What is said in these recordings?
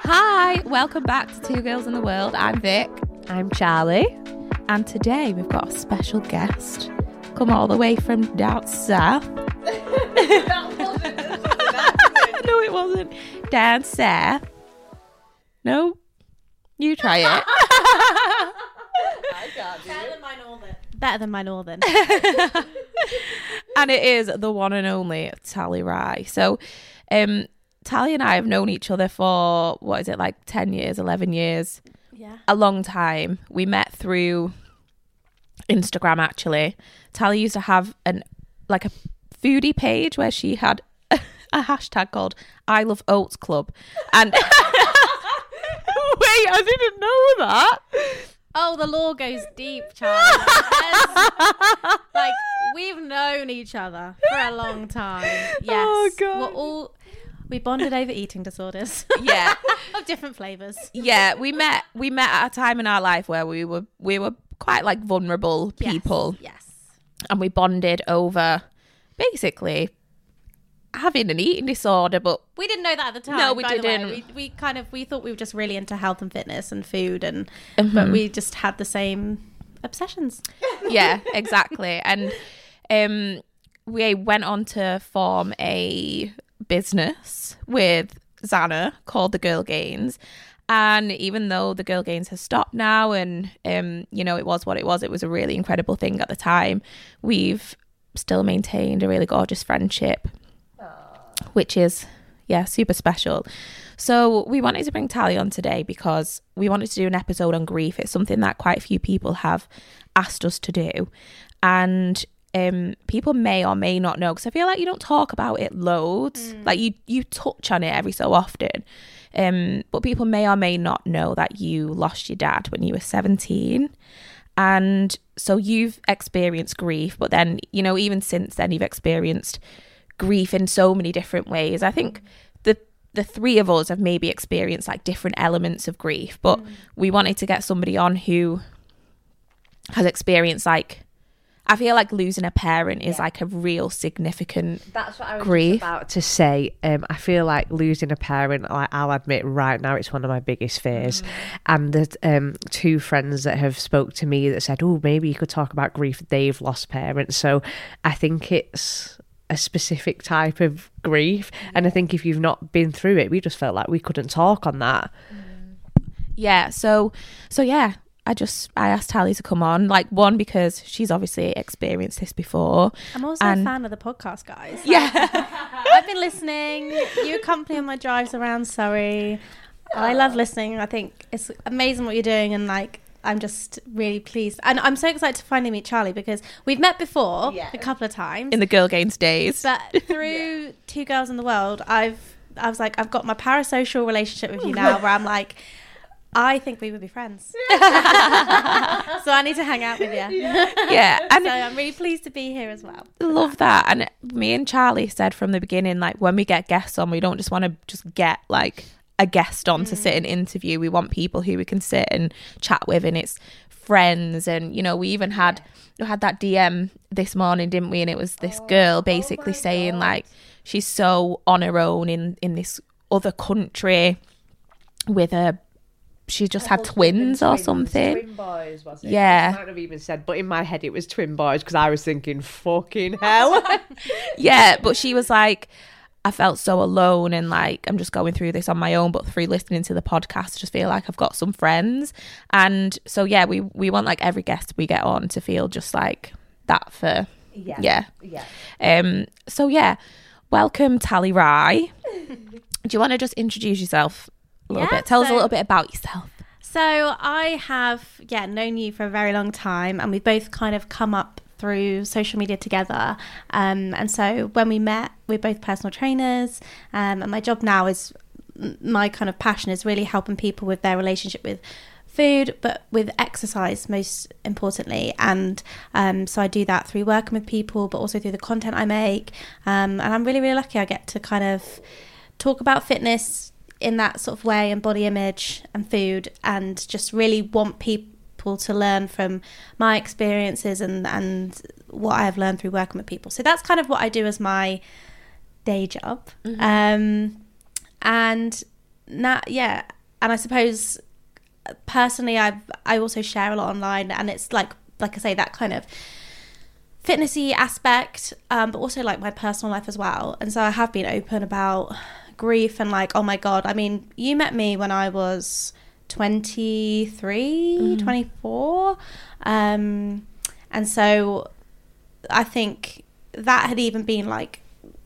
Hi, welcome back to Two Girls in the World. I'm Vic. I'm Charlie. And today we've got a special guest. Come all the way from down south. That wasn't No, it wasn't. Down south. No? You try it. I can't do it. Better than my northern. And it is the one and only Tally Rye. So, Tally and I have known each other for, 10 years, 11 years? Yeah. A long time. We met through Instagram, actually. Tally used to have a foodie page where she had a hashtag called I Love Oats Club. And wait, I didn't know that. Oh, the law goes deep, Charlie. We've known each other for a long time. Yes. Oh, God. We bonded over eating disorders. Yeah. Of different flavours. Yeah, we met at a time in our life where we were quite like vulnerable people. Yes. And we bonded over basically having an eating disorder, but We didn't know that at the time. No, we by the way. didn't. We thought we were just really into health and fitness and food, and Mm-hmm. but we just had the same obsessions. yeah, exactly. And we went on to form a business with Xana called the Girl Gains. And even though the Girl Gains has stopped now and, it was what it was a really incredible thing at the time, we've still maintained a really gorgeous friendship, which is, super special. So we wanted to bring Tally on today because we wanted to do an episode on grief. It's something that quite a few people have asked us to do. And people may or may not know, because I feel like you don't talk about it loads. Like you touch on it every so often. But people may or may not know that you lost your dad when you were 17. And so you've experienced grief, but then, even since then, you've experienced grief in so many different ways. I think the three of us have maybe experienced like different elements of grief, but we wanted to get somebody on who has experienced I feel like losing a parent is like a real significant That's what I was grief. just about to say. I feel like losing a parent, I'll admit right now, it's one of my biggest fears. And there's two friends that have spoke to me that said, oh, maybe you could talk about grief. They've lost parents. So I think it's a specific type of grief. And I think if you've not been through it, we just felt like we couldn't talk on that. Yeah, so yeah, I asked Tally to come on, one, because she's obviously experienced this before. I'm also a fan of the podcast, guys. Yeah. I've been listening. You accompany on my drives around Surrey. I love listening. I think it's amazing what you're doing, and I'm just really pleased. And I'm so excited to finally meet Charlie, because we've met before a couple of times. In the Girl Gains days. But through Two Girls in the World, I was like, I've got my parasocial relationship with you now, where I'm like, I think we would be friends. So I need to hang out with you. Yeah. And so I'm really pleased to be here as well. love that. And me and Charlie said from the beginning, when we get guests on, we don't just want to just get a guest on to sit and interview. We want people who we can sit and chat with, and it's friends. And we even had that DM this morning, didn't we? And it was this girl basically saying she's so on her own in this other country with she just had twins or something. Twin boys, was it? Yeah. I might have even said, but in my head it was twin boys, because I was thinking, fucking hell. Yeah, but she was like, I felt so alone, and I'm just going through this on my own, but through listening to the podcast, I just feel like I've got some friends. And so yeah, we want every guest we get on to feel just like that for yeah. So yeah, welcome Tally Rye. Do you want to just introduce yourself a little bit? Tell us a little bit about yourself. So I have known you for a very long time, and we've both kind of come up through social media together, and so when we met, we're both personal trainers, and my job now is, my kind of passion is really helping people with their relationship with food, but with exercise most importantly. And so I do that through working with people, but also through the content I make, and I'm really, really lucky I get to kind of talk about fitness in that sort of way, and body image and food, and just really want people to learn from my experiences and what I have learned through working with people. So that's kind of what I do as my day job. And now, I suppose personally, I also share a lot online, and it's like I say, that kind of fitnessy aspect, but also like my personal life as well. And so I have been open about grief and like, oh my God, I mean, you met me when I was 23, 24. And so I think that had even been like,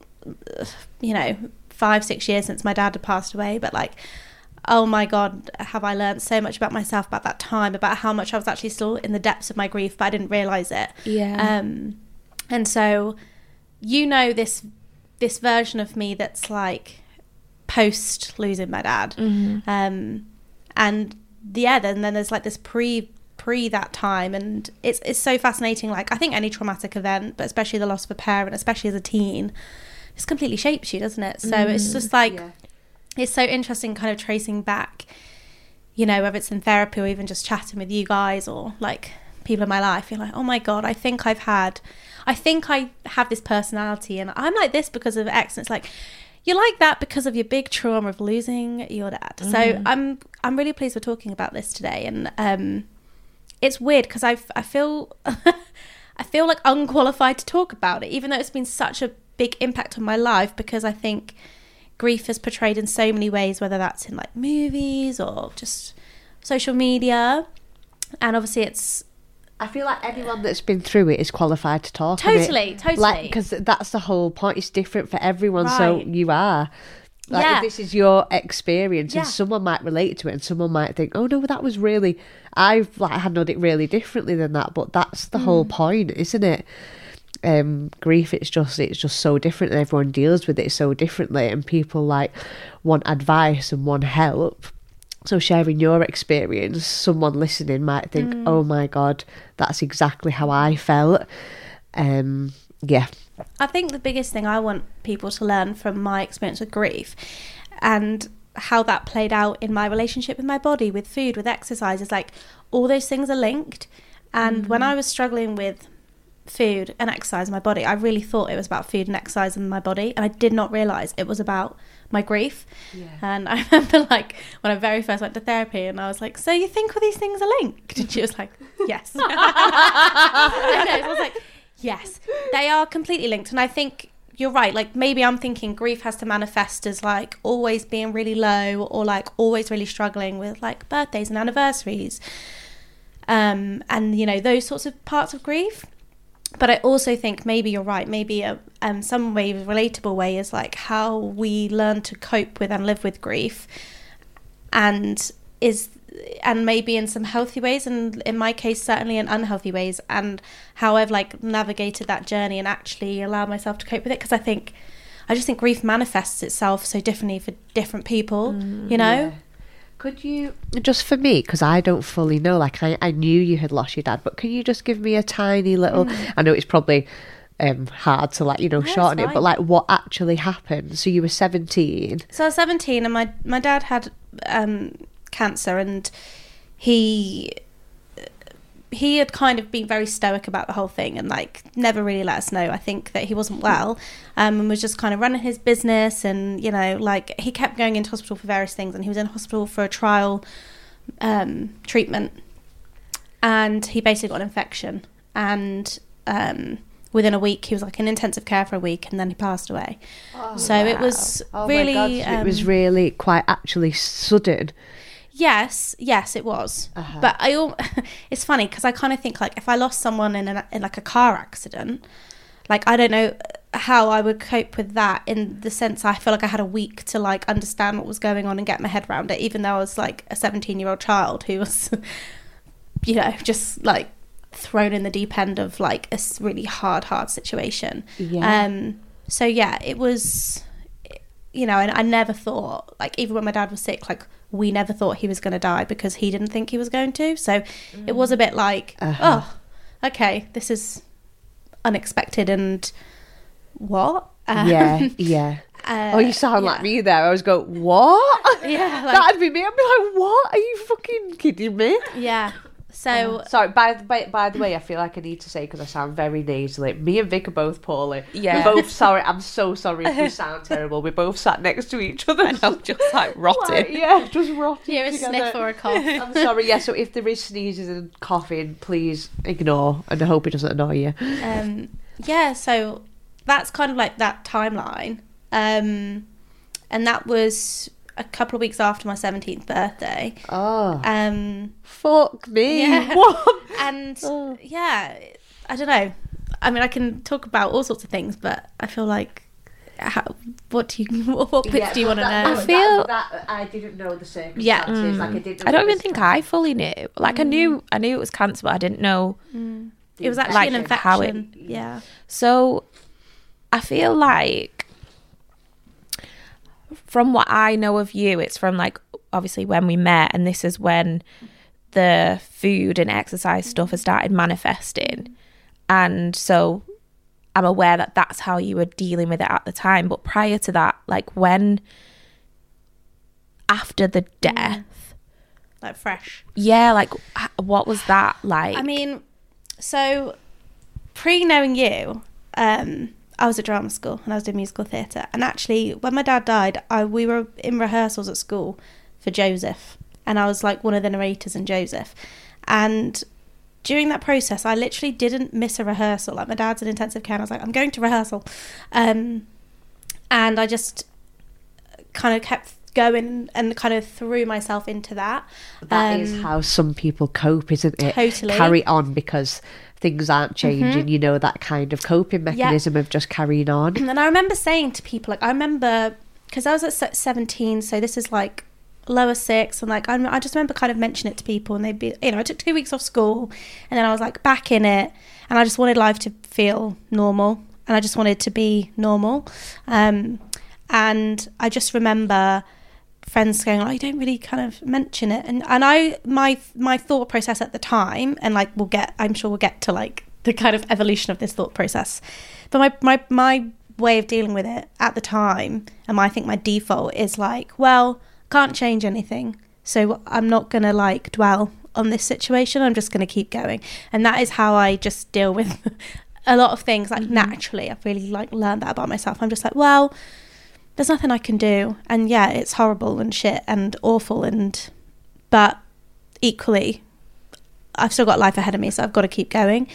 5-6 years since my dad had passed away, but like, oh my God, have I learned so much about myself about that time, about how much I was actually still in the depths of my grief, but I didn't realise it. Yeah. And so, this version of me that's like post losing my dad. And then there's like this pre that time, and it's so fascinating. Like, I think any traumatic event, but especially the loss of a parent, especially as a teen, just completely shapes you, doesn't it? So it's just like, it's so interesting kind of tracing back, whether it's in therapy or even just chatting with you guys or like people in my life. You're like, oh my God, I think I have this personality and I'm like this because of X. And it's like, you're like that because of your big trauma of losing your dad. So I'm really pleased we're talking about this today. And it's weird because I feel I feel like unqualified to talk about it, even though it's been such a big impact on my life, because I think grief is portrayed in so many ways, whether that's in like movies or just social media. And obviously I feel like anyone that's been through it is qualified to talk Totally. Like, because that's the whole point. It's different for everyone. Right. So you are. Like, yeah. If this is your experience, and someone might relate to it, and someone might think, "Oh no, that was really, I've like handled it really differently than that." But that's the whole point, isn't it? Grief, it's just so different, and everyone deals with it so differently, and people like want advice and want help. So sharing your experience, someone listening might think, "Oh my God, that's exactly how I felt." I think the biggest thing I want people to learn from my experience with grief and how that played out in my relationship with my body, with food, with exercise, is like all those things are linked. And when I was struggling with food and exercise in my body, I really thought it was about food and exercise in my body, and I did not realise it was about my grief. And I remember like when I very first went to therapy, and I was like, "So you think all these things are linked?" And she was like, "Yes." So I was like, yes, they are completely linked. And I think you're right, like maybe I'm thinking grief has to manifest as like always being really low, or like always really struggling with like birthdays and anniversaries, and those sorts of parts of grief. But I also think maybe you're right, maybe some way, relatable way, is like how we learn to cope with and live with grief, and maybe in some healthy ways, and in my case certainly in unhealthy ways, and how I've like navigated that journey and actually allowed myself to cope with it. Because I just think grief manifests itself so differently for different people. Yeah. Could you, just for me, because I don't fully know, like I knew you had lost your dad, but can you just give me a tiny little, I know it's probably hard to like, shorten it, but like what actually happened? So you were 17. So I was 17, and my dad had cancer, and he had kind of been very stoic about the whole thing, and like never really let us know, I think, that he wasn't well, and was just kind of running his business. And like he kept going into hospital for various things, and he was in hospital for a trial treatment, and he basically got an infection, and within a week he was like in intensive care for a week, and then he passed away. It was really it was really quite actually sudden. Yes, it was. But it's funny because I kind of think like if I lost someone in like a car accident, like I don't know how I would cope with that, in the sense I feel like I had a week to like understand what was going on and get my head around it, even though I was like a 17-year-old child who was just like thrown in the deep end of like a really hard situation. So it was, and I never thought, like, even when my dad was sick, like we never thought he was going to die, because he didn't think he was going to. So it was a bit like, oh, okay, this is unexpected, and what? You sound like me there. I was going, what? Yeah, like, that'd be me. I'd be like, what? Are you fucking kidding me? Yeah. So Sorry, by the way, I feel like I need to say, because I sound very nasally, me and Vic are both poorly. Yeah. We're both sorry. I'm so sorry if we sound terrible. We both sat next to each other. And I'm just like rotting. Like, yeah, just rotting here a together. sniff or a cough. I'm sorry, yeah, so if there is sneezes and coughing, please ignore, and I hope it doesn't annoy you. Yeah, so that's kind of like that timeline. And that was a couple of weeks after my 17th birthday. Oh. Fuck me. Yeah. What? And yeah, I don't know. I mean, I can talk about all sorts of things, but I feel like what bits do you want to know? I feel that I didn't know the circumstances. Yeah. Like I didn't know I don't it even was think I fully knew. Like I knew it was cancer, but I didn't know. It was actually like an infection. how it- yeah. So I feel like from what I know of you, it's from like obviously when we met, and this is when the food and exercise stuff has started manifesting. And so I'm aware that that's how you were dealing with it at the time. But prior to that, like when, after the death, Like fresh. yeah, like what was that like? I mean, so pre-knowing you, I was at drama school and I was doing musical theatre. And actually, when my dad died, we were in rehearsals at school for Joseph. And I was like one of the narrators in Joseph. And during that process, I literally didn't miss a rehearsal. Like my dad's in intensive care and I was like, I'm going to rehearsal. And I just kind of kept going and kind of threw myself into that. That is how some people cope, isn't it? Totally. Carry on because things aren't changing, you know, that kind of coping mechanism of just carrying on. And I remember saying to people, like, I remember, because I was at 17, so this is like lower six, and like, I just remember kind of mentioning it to people, and they'd be, you know, I took 2 weeks off school, and then I was like back in it, and I just wanted life to feel normal, and I just wanted to be normal. And I just remember friends going, oh, you don't really kind of mention it, and I my thought process at the time, and like I'm sure we'll get to like the kind of evolution of this thought process, but my way of dealing with it at the time, and I think my default is like, well, can't change anything, so I'm not gonna like dwell on this situation, I'm just gonna keep going. And that is how I just deal with a lot of things, like naturally. I've really like learned that about myself. I'm just like, well, there's nothing I can do, and yeah, it's horrible and shit and awful, but equally I've still got life ahead of me, so I've got to keep going.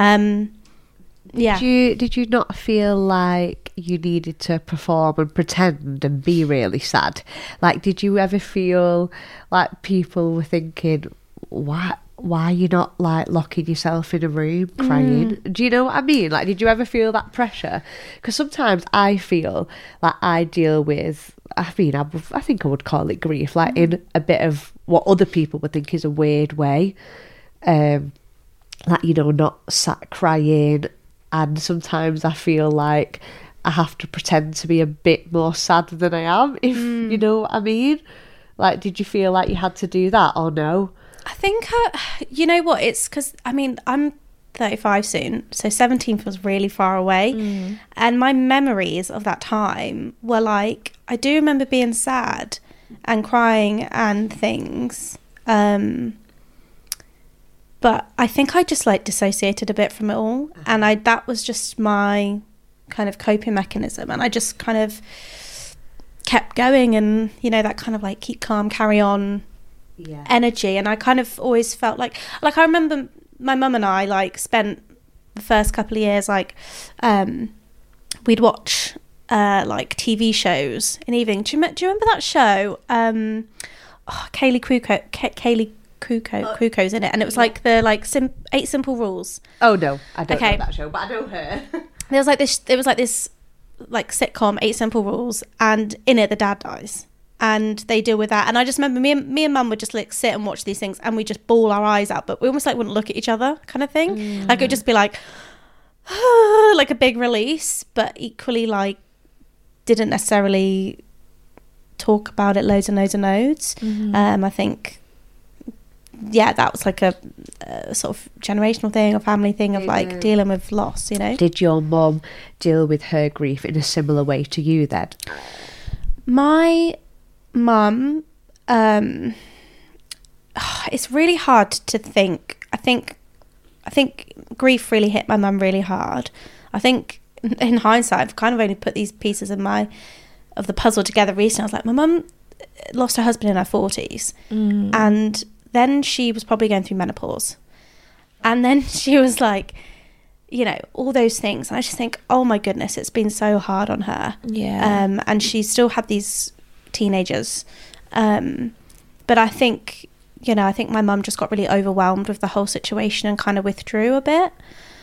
Yeah. Did you not feel like you needed to perform and pretend and be really sad? Like, did you ever feel like people were thinking, why are you not like locking yourself in a room crying? Do you know what I mean? Like, did you ever feel that pressure? Because sometimes I feel like I deal with, I mean, I think I would call it grief, like in a bit of what other people would think is a weird way. Like, you know, not sat crying. And sometimes I feel like I have to pretend to be a bit more sad than I am, if you know what I mean. Like, did you feel like you had to do that or no? I think, you know what, it's because, I mean, I'm 35 soon, so 17 feels really far away. And my memories of that time were like, I do remember being sad and crying and things. But I think I just like dissociated a bit from it all. And that was just my kind of coping mechanism. And I just kind of kept going, and, you know, that kind of like keep calm, carry on energy. And I kind of always felt like I remember my mum and I like spent the first couple of years, like, we'd watch like TV shows in the evening. Do you remember that show? Kaylee Cuoco's in it, and it was like the like 8 Simple Rules. Oh no, I don't know that show, but I know her. There was like this like sitcom, 8 Simple Rules, and in it the dad dies, and they deal with that. And I just remember me and mum would just like sit and watch these things, and we just bawl our eyes out, but we almost like wouldn't look at each other, kind of thing. Like it would just be like like a big release, but equally like didn't necessarily talk about it loads and loads and loads. I think, yeah, that was like a sort of generational thing, a family thing of like dealing with loss, you know. Did your mum deal with her grief in a similar way to you then? it's really hard to think. I think grief really hit my mum really hard. I think in hindsight, I've kind of only put these pieces of the puzzle together recently. I was like, my mum lost her husband in her 40s, and then she was probably going through menopause, and then she was like, you know, all those things. And I just think, oh my goodness, it's been so hard on her. Yeah. And she still had these teenagers. But I think, you know, I think my mum just got really overwhelmed with the whole situation and kind of withdrew a bit.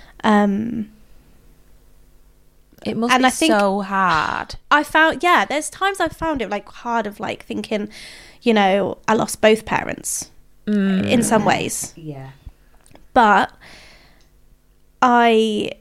It must be so hard. I found, there's times I've found it like hard of like thinking, you know, I lost both parents in some ways. Yeah. But that's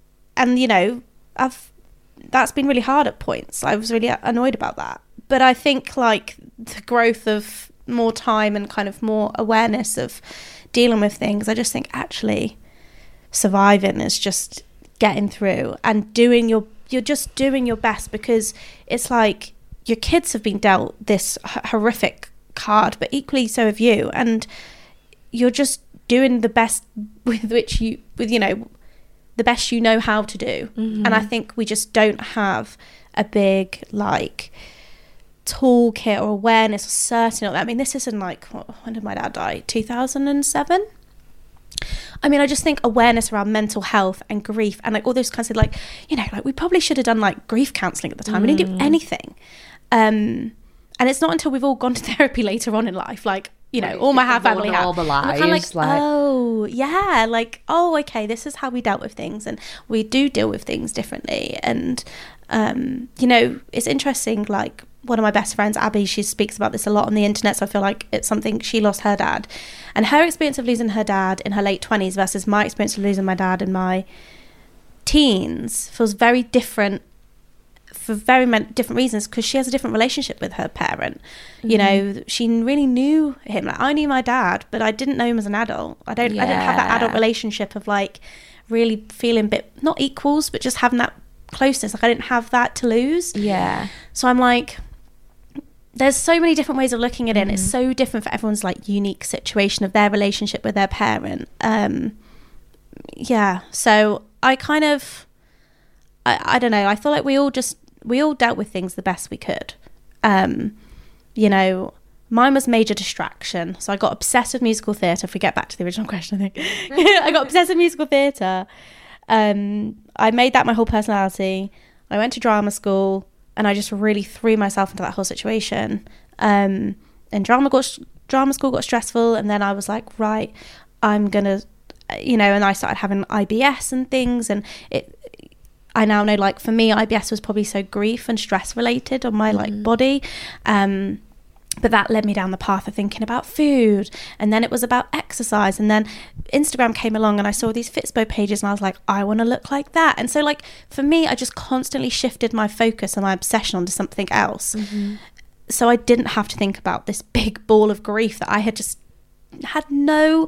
been really hard at points. I was really annoyed about that. But I think like the growth of more time and kind of more awareness of dealing with things, I just think actually surviving is just getting through and you're just doing your best, because it's like your kids have been dealt this horrific card, but equally so have you, and you're just doing the best with the best you know how to do. And I think we just don't have a big like toolkit or awareness or certainty of that. I mean, this isn't like, when did my dad die? 2007. I mean, I just think awareness around mental health and grief and like all those kinds of like, you know, like we probably should have done like grief counselling at the time. We didn't do anything. And it's not until we've all gone to therapy later on in life, like, you know, all my family have. We're kind of like, oh, yeah, like, oh, okay, this is how we dealt with things, and we do deal with things differently. And, you know, it's interesting, like, one of my best friends, Abby, she speaks about this a lot on the internet, so I feel like it's something, she lost her dad. And her experience of losing her dad in her late 20s versus my experience of losing my dad in my teens feels very different for very different reasons, because she has a different relationship with her parent. You know, she really knew him. Like, I knew my dad, but I didn't know him as an adult. I didn't have that adult relationship of like really feeling bit, not equals, but just having that closeness. Like I didn't have that to lose. Yeah. So I'm like, there's so many different ways of looking at it, and it's so different for everyone's like unique situation of their relationship with their parent. So I kind of, I don't know, I feel like we all dealt with things the best we could. You know, mine was major distraction. So I got obsessed with musical theatre. If we get back to the original question, I think. I got obsessed with musical theatre. I made that my whole personality. I went to drama school, and I just really threw myself into that whole situation. And drama school got stressful, and then I was like, right, I'm gonna, you know, and I started having IBS and things, and I now know, like, for me, IBS was probably so grief and stress related on my like body. But that led me down the path of thinking about food, and then it was about exercise, and then Instagram came along and I saw these Fitspo pages, and I was like, I want to look like that. And so like for me, I just constantly shifted my focus and my obsession onto something else. So I didn't have to think about this big ball of grief that I had just had no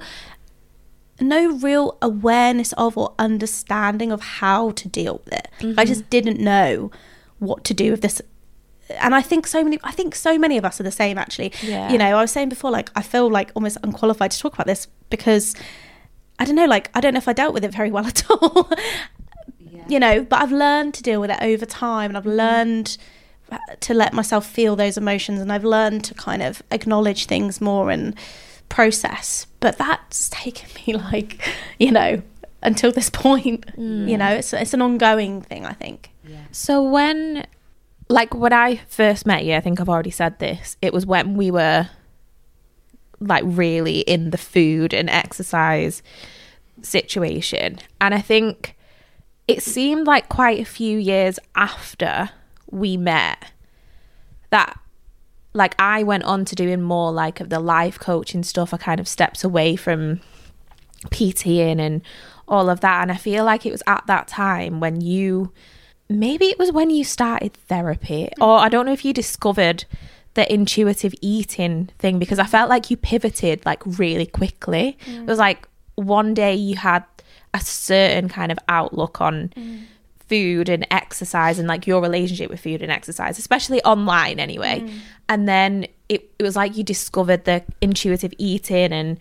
real awareness of or understanding of how to deal with it. I just didn't know what to do with this. And I think so many of us are the same, actually. You know, I was saying before, like, I feel like almost unqualified to talk about this because I don't know if I dealt with it very well at all. You know, but I've learned to deal with it over time, and I've learned to let myself feel those emotions, and I've learned to kind of acknowledge things more and process. But that's taken me, like, you know, until this point. You know, it's an ongoing thing, I think. So when I first met you, I think I've already said this, it was when we were like really in the food and exercise situation. And I think it seemed like quite a few years after we met that like I went on to doing more like of the life coaching stuff. I kind of stepped away from PTing and all of that. And I feel like it was at that time when maybe it was when you started therapy, or I don't know if you discovered the intuitive eating thing, because I felt like you pivoted like really quickly. It was like one day you had a certain kind of outlook on food and exercise and like your relationship with food and exercise, especially online anyway. And then it was like you discovered the intuitive eating and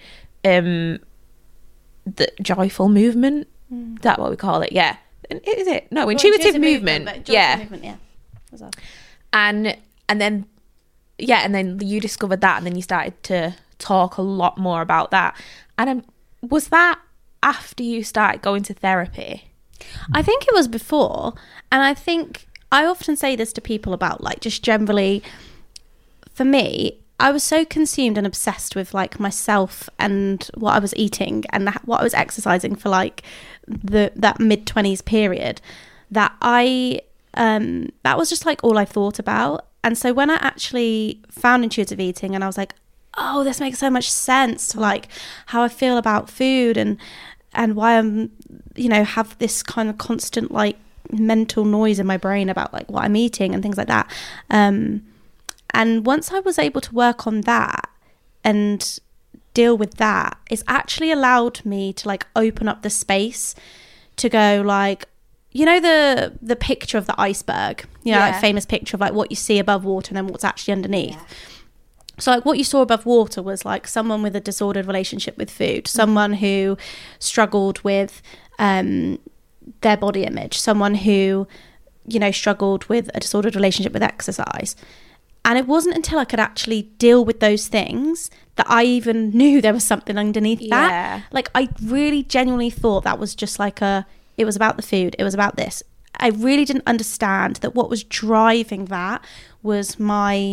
the joyful movement. Is that what we call it? Yeah. Is it? No, intuitive movement. Movement, yeah. And then you discovered that, and then you started to talk a lot more about that. And was that after you started going to therapy? I think it was before. And I think I often say this to people about like just generally, for me, I was so consumed and obsessed with like myself and what I was eating and what I was exercising for like that mid-20s period that that was just like all I thought about. And so when I actually found intuitive eating and I was like, oh, this makes so much sense to like how I feel about food and why I'm, have this kind of constant like mental noise in my brain about like what I'm eating and things like that. And once I was able to work on that and deal with that, it's actually allowed me to like open up the space to go like, the picture of the iceberg, that famous picture of like what you see above water and then what's actually underneath. Yeah. So like what you saw above water was like someone with a disordered relationship with food, someone who struggled with their body image, someone who, struggled with a disordered relationship with exercise. And it wasn't until I could actually deal with those things that I even knew there was something underneath that. Like I really genuinely thought that was just like it was about the food. It was about this. I really didn't understand that what was driving that was my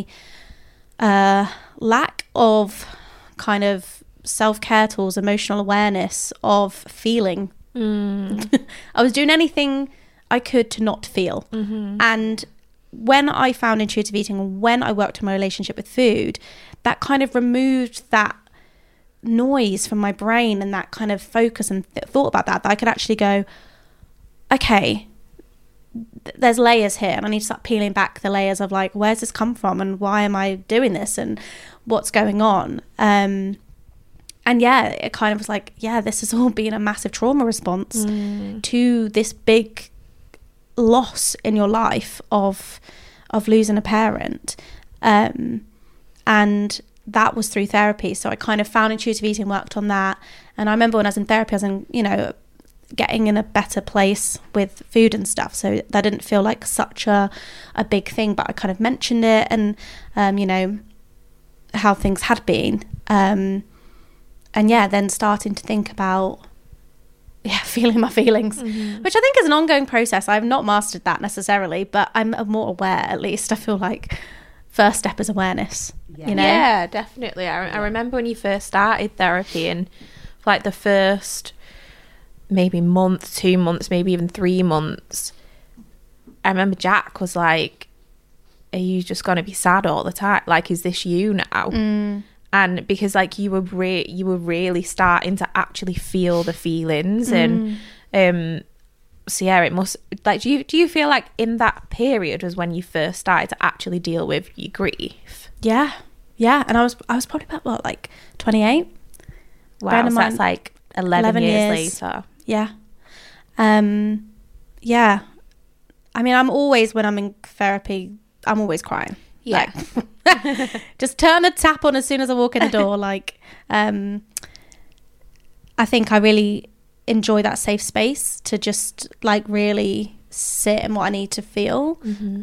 lack of kind of self-care tools, emotional awareness of feeling. I was doing anything I could to not feel. And when I found intuitive eating and when I worked on my relationship with food, that kind of removed that noise from my brain and that kind of focus and thought about that I could actually go, okay, there's layers here and I need to start peeling back the layers of like, where's this come from and why am I doing this and what's going on? And yeah, it kind of was like, yeah, this has all been a massive trauma response to this big loss in your life of losing a parent. And that was through therapy. So I kind of found intuitive eating, worked on that. And I remember when I was in therapy, I was in, getting in a better place with food and stuff, so that didn't feel like such a big thing, but I kind of mentioned it and how things had been, and then starting to think about feeling my feelings, which I think is an ongoing process. I've not mastered that necessarily, but I'm more aware. At least I feel like first step is awareness. Yeah, definitely. I remember when you first started therapy and like the first maybe month, 2 months, maybe even 3 months, I remember Jack was like, are you just going to be sad all the time? Like, is this you now? And because like you were really starting to actually feel the feelings and so yeah, it must like, do you feel like in that period was when you first started to actually deal with your grief? Yeah, and I was probably about what, like 28. Wow, so that's like 11 years later. Yeah. Yeah. I mean, I'm always, when I'm in therapy, I'm always crying. Yeah. Like, just turn the tap on as soon as I walk in the door. Like, I think I really enjoy that safe space to just like really sit in what I need to feel.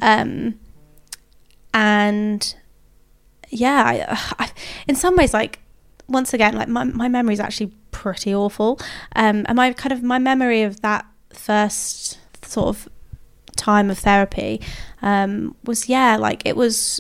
And yeah, I in some ways, like, once again, like my memory is actually pretty awful, and my memory of that first sort of time of therapy was like it was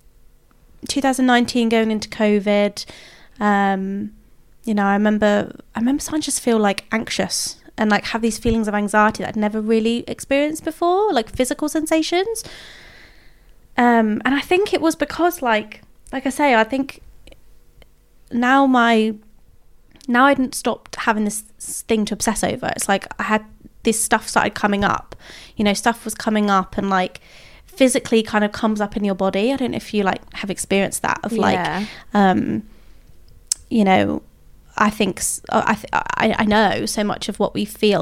2019 going into COVID. I remember starting to just feel like anxious and like have these feelings of anxiety that I'd never really experienced before, like physical sensations, and I think it was because like I say, I think now I didn't stop having this thing to obsess over. It's like I had this stuff started coming up, stuff was coming up and like physically kind of comes up in your body. I don't know if you like have experienced that of like, I think I know so much of what we feel is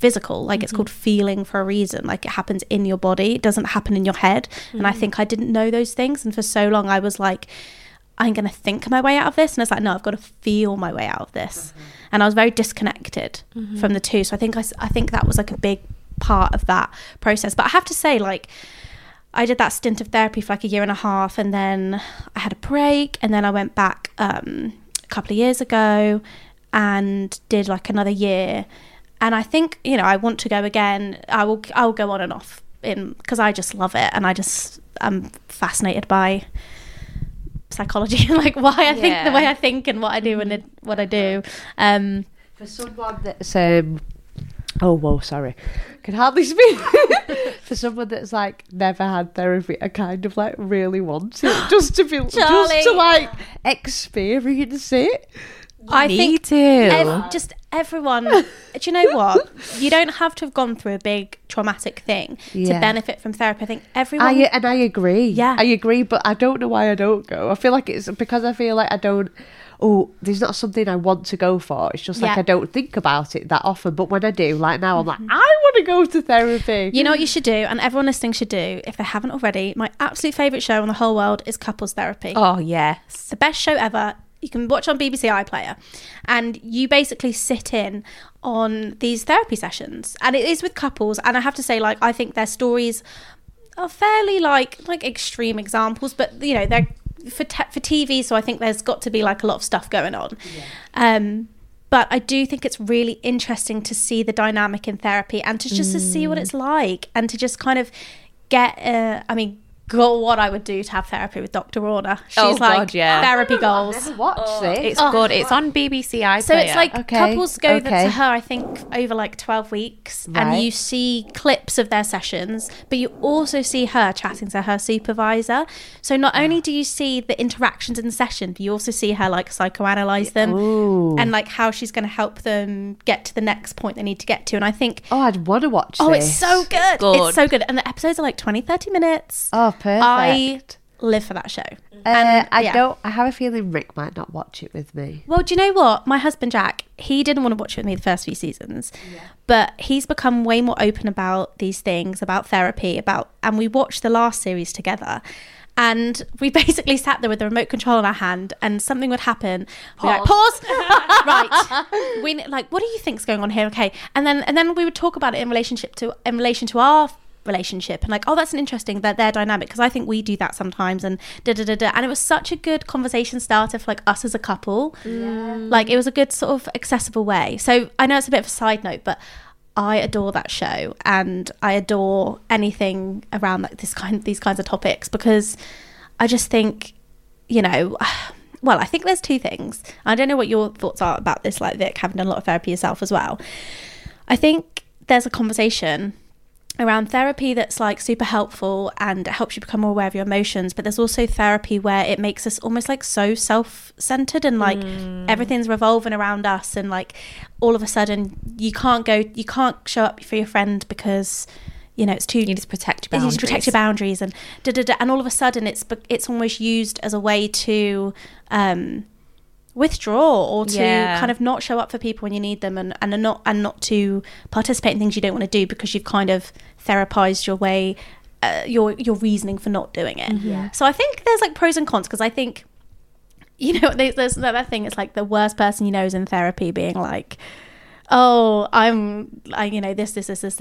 physical. Like, it's called feeling for a reason. Like, it happens in your body. It doesn't happen in your head. And I think I didn't know those things. And for so long I was like, I'm going to think my way out of this. And it's like, no, I've got to feel my way out of this. And I was very disconnected from the two. So I think that was like a big part of that process. But I have to say, like, I did that stint of therapy for like a year and a half, and then I had a break, and then I went back a couple of years ago and did like another year. And I think, you know, I want to go again. I'll go on and off because I just love it, and I'm fascinated by psychology and like why I think the way I think and what I do and what I do. For someone that's oh whoa, sorry, can hardly speak. For someone that's like never had therapy, I kind of like really want it just to be just to like experience it. I think just everyone. Do you know what? You don't have to have gone through a big traumatic thing to benefit from therapy. I think everyone. I agree. Yeah, I agree, but I don't know why I don't go. I feel like it's because I feel like I don't. Oh, there's not something I want to go for. It's just like I don't think about it that often. But when I do, like now, I'm like, I want to go to therapy. You know what you should do, and everyone listening should do, if they haven't already, my absolute favourite show in the whole world is Couples Therapy. Oh, yes. The best show ever. You can watch on BBC iPlayer, and you basically sit in on these therapy sessions, and it is with couples. And I have to say, like, I think their stories are fairly like extreme examples, but you know, they're for TV, so I think there's got to be like a lot of stuff going on. But I do think it's really interesting to see the dynamic in therapy, and to just to see what it's like, and to just kind of get God, what I would do to have therapy with Dr. Orna. She's therapy goals. I've never watched this. It's good. It's on BBC iPlayer. So it's like couples go to her, I think, over like 12 weeks, and you see clips of their sessions, but you also see her chatting to her supervisor. So not only do you see the interactions in the session, but you also see her like psychoanalyze them and like how she's going to help them get to the next point they need to get to. And I think, I'd want to watch this. It's so good. It's so good. And the episodes are like 20-30 minutes. Perfect. I live for that show. I have a feeling Rick might not watch it with me. Well, do you know what? My husband Jack, he didn't want to watch it with me the first few seasons, but he's become way more open about these things, about therapy, and we watched the last series together. And we basically sat there with the remote control in our hand, and something would happen. We'd like, pause. Right. We like, what do you think's going on here? Okay. And then we would talk about it in relation to our relationship, and like, oh, that's an interesting that their dynamic, because I think we do that sometimes, and and it was such a good conversation starter for like us as a couple. Like, it was a good sort of accessible way. So I know it's a bit of a side note, but I adore that show, and I adore anything around like these kinds of topics, because I just think, you know, well, I think there's two things. I don't know what your thoughts are about this, like Vic, having done a lot of therapy yourself as well. I think there's a conversation around therapy that's like super helpful and it helps you become more aware of your emotions, but there's also therapy where it makes us almost like so self-centered, and like everything's revolving around us, and like all of a sudden you can't show up for your friend because, you know, it's too, you need to protect your boundaries. You need to protect your boundaries, and and all of a sudden it's almost used as a way to withdraw, or to kind of not show up for people when you need them, and not to participate in things you don't want to do because you've kind of therapized your way, your reasoning for not doing it. So I think there's like pros and cons, because I think, you know, there's that thing, it's like the worst person you know is in therapy being like, oh, I you know, this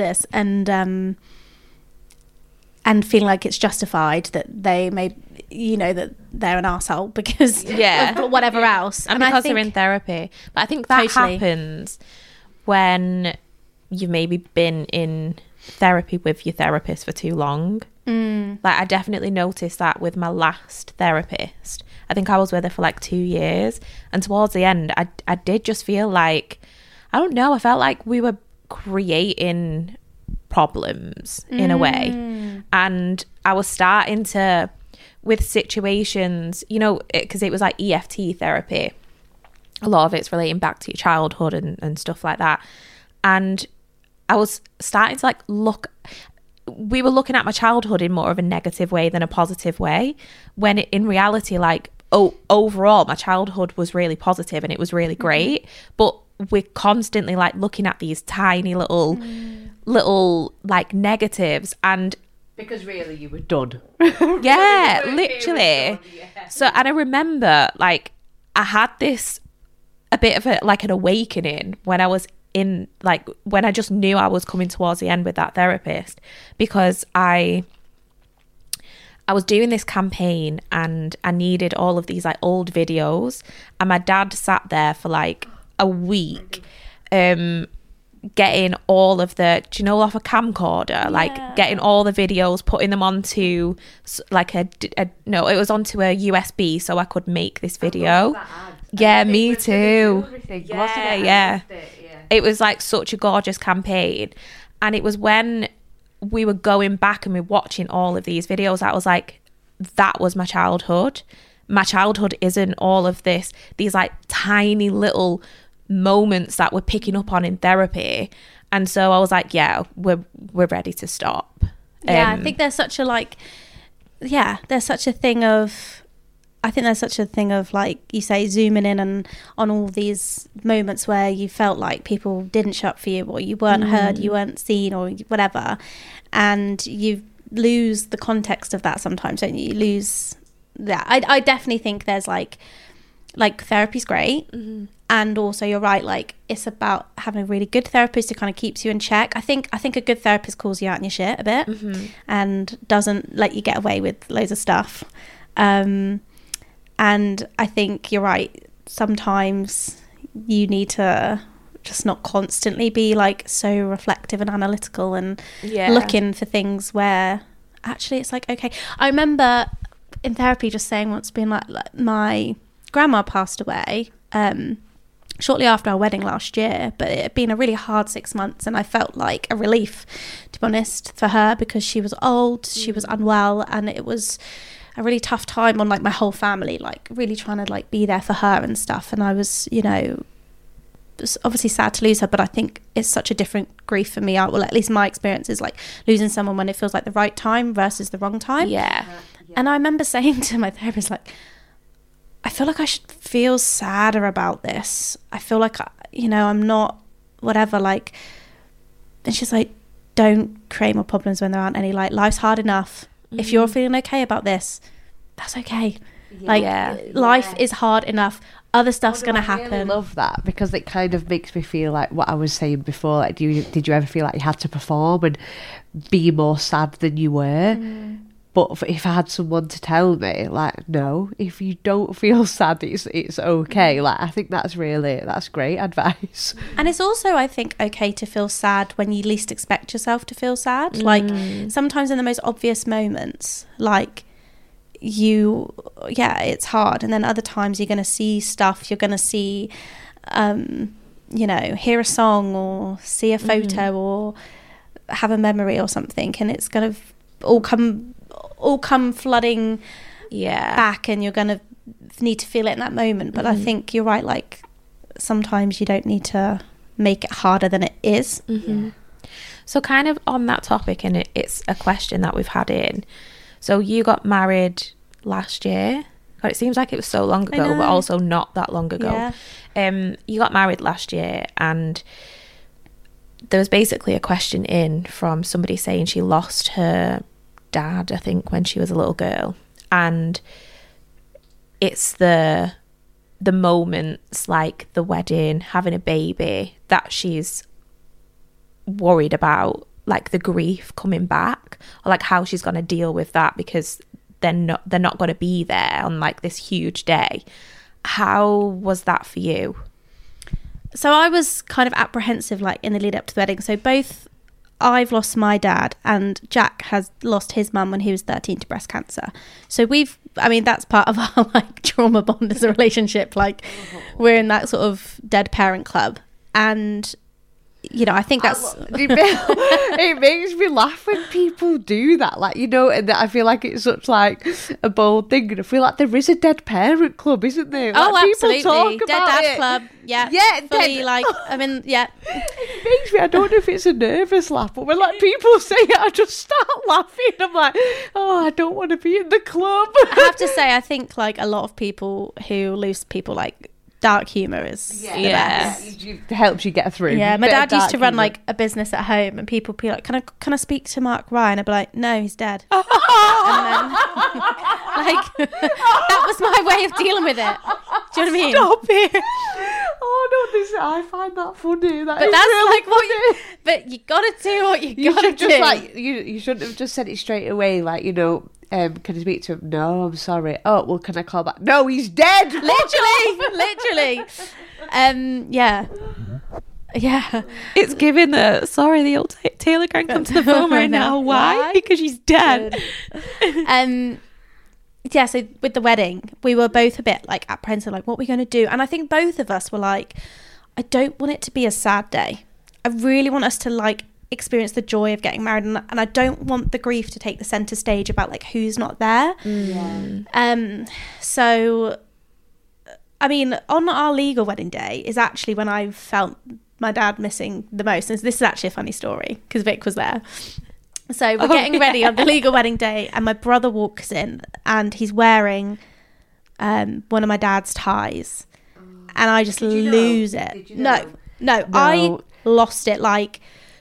and feeling like it's justified that they may, you know, that they're an arsehole because of whatever else. And because they're in therapy. But I think that happens when you've maybe been in therapy with your therapist for too long. Like, I definitely noticed that with my last therapist. I think I was with her for like 2 years. And towards the end, I did just feel like, I don't know, I felt like we were creating problems in a way, and I was starting to, with situations, you know, because it was like EFT therapy, a lot of it's relating back to your childhood and stuff like that, and I was starting to like we were looking at my childhood in more of a negative way than a positive way, when in reality, like, overall my childhood was really positive and it was really great, but we're constantly like looking at these tiny little like negatives, and because really you were done. Yeah, literally. So, and I remember like I had this a bit of an awakening when I was in, like, when I just knew I was coming towards the end with that therapist, because I was doing this campaign and I needed all of these like old videos, and my dad sat there for like a week getting all of the, do you know, off a camcorder, like getting all the videos, putting them onto like no, it was onto a USB so I could make this video. Yeah, me too. Yeah. It was like such a gorgeous campaign. And it was when we were going back and we were watching all of these videos, I was like, that was my childhood. My childhood isn't all of these like tiny little moments that we're picking up on in therapy. And so I was like, yeah, we're ready to stop. I think there's such a like, there's such a thing of, I think there's such a thing of, like you say, zooming in and on all these moments where you felt like people didn't show up for you, or you weren't heard, you weren't seen, or whatever, and you lose the context of that sometimes, don't you? You lose that. I definitely think there's like therapy's great, and also you're right, like it's about having a really good therapist who kind of keeps you in check. I think a good therapist calls you out in your shit a bit and doesn't let you get away with loads of stuff. And I think you're right, sometimes you need to just not constantly be like so reflective and analytical and looking for things where actually it's like, okay. I remember in therapy just saying once, being like my grandma passed away shortly after our wedding last year, but it had been a really hard 6 months, and I felt like a relief, to be honest, for her, because she was old, she was unwell, and it was a really tough time on like my whole family, like really trying to like be there for her and stuff. And I was, you know, obviously sad to lose her, but I think it's such a different grief for me. Well, at least my experience is like losing someone when it feels like the right time versus the wrong time. And I remember saying to my therapist, like, I feel like I should feel sadder about this. I feel like, you know, I'm not whatever, like, and she's like, don't create more problems when there aren't any. Like, life's hard enough. If you're feeling okay about this, that's okay. Life is hard enough. Other stuff's going to happen. I really love that, because it kind of makes me feel like what I was saying before. Like, did you ever feel like you had to perform and be more sad than you were? But if I had someone to tell me, like, no, if you don't feel sad, it's okay. Like, I think that's great advice. And it's also, I think, okay to feel sad when you least expect yourself to feel sad. Like, sometimes in the most obvious moments, like, it's hard. And then other times you're going to see stuff, you're going to see, you know, hear a song or see a photo or have a memory or something, and it's going to all come flooding back, and you're going to need to feel it in that moment. But I think you're right, like sometimes you don't need to make it harder than it is. So kind of on that topic, and it's a question that we've had in, so you got married last year. God, it seems like it was so long ago, but also not that long ago. You got married last year, and there was basically a question in from somebody saying she lost her dad, I think, when she was a little girl, and it's the moments like the wedding, having a baby, that she's worried about, like the grief coming back, or like how she's going to deal with that, because they're not going to be there on like this huge day. How was that for you? So I was kind of apprehensive, like in the lead up to the wedding. So both I've lost my dad, and Jack has lost his mum when he was 13 to breast cancer. So that's part of our like trauma bond as a relationship. Like, we're in that sort of dead parent club. And, you know, I think that's... it makes me laugh when people do that. Like, you know, and I feel like it's such like a bold thing. And I feel like there is a dead parent club, isn't there? Like, absolutely. People talk dead about dad it. club. Yeah. Fully, dead. like, I mean, yeah. It makes me, I don't know if it's a nervous laugh, but when like people say it, I just start laughing. I'm like, oh, I don't want to be in the club. I have to say, I think like a lot of people who lose people like dark humour is the best. It helps you get through. Yeah, my Bit of dad used dark to run humour. like a business at home, and people be like, "Can I speak to Mark Ryan?" I'd be like, "No, he's dead." And then, like, that was my way of dealing with it. Do you know what I mean? Stop it. Oh no, I find that funny. But that's really like what you. But you gotta do what you gotta should do. just like you shouldn't have just said it straight away. Like, you know, can I speak to him? No, I'm sorry. Oh well, can I call back? No, he's dead. literally. Yeah. It's giving the old Taylor can't come to the phone right now. Why? Because she's dead. Yeah, so with the wedding, we were both a bit like apprehensive, like what we're going to do. And I think both of us were like, I don't want it to be a sad day. I really want us to like experience the joy of getting married, and I don't want the grief to take the center stage about like who's not there. So I mean, on our legal wedding day is actually when I felt my dad missing the most. And this is actually a funny story because Vic was there. So we're getting ready on the legal wedding day, and my brother walks in and he's wearing one of my dad's ties, and I just lose it. No, I lost it like,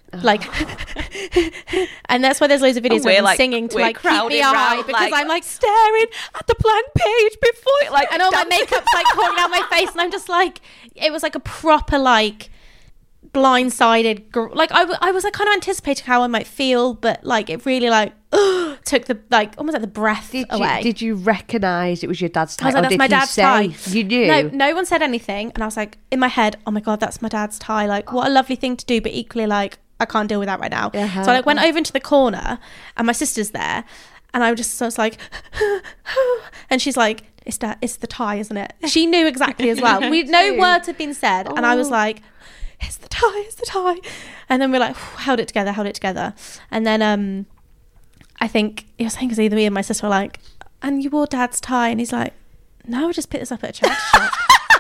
and that's why there's loads of videos of me like, singing to like keep the eye, because like, I'm like staring at the blank page before, like, and all my makeup's like pouring out my face, and I'm just like, it was like a proper like blindsided, like I was like kind of anticipating how I might feel, but like it really like took the like almost like the breath away. Did you recognise it was your dad's tie? I was like, that's my dad's tie. You knew? No one said anything, and I was like in my head, oh my god, that's my dad's tie. Like what a lovely thing to do, but equally like I can't deal with that right now. So I like went over into the corner, and my sister's there, and I was like, and she's like, it's the tie, isn't it? She knew exactly as well. No words had been said, and I was like, it's the tie. And then we're like, held it together. And then I think he was saying, because either me and my sister were like, and you wore dad's tie, and he's like, no, I just picked this up at a charity shop.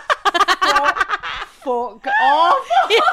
Fuck off.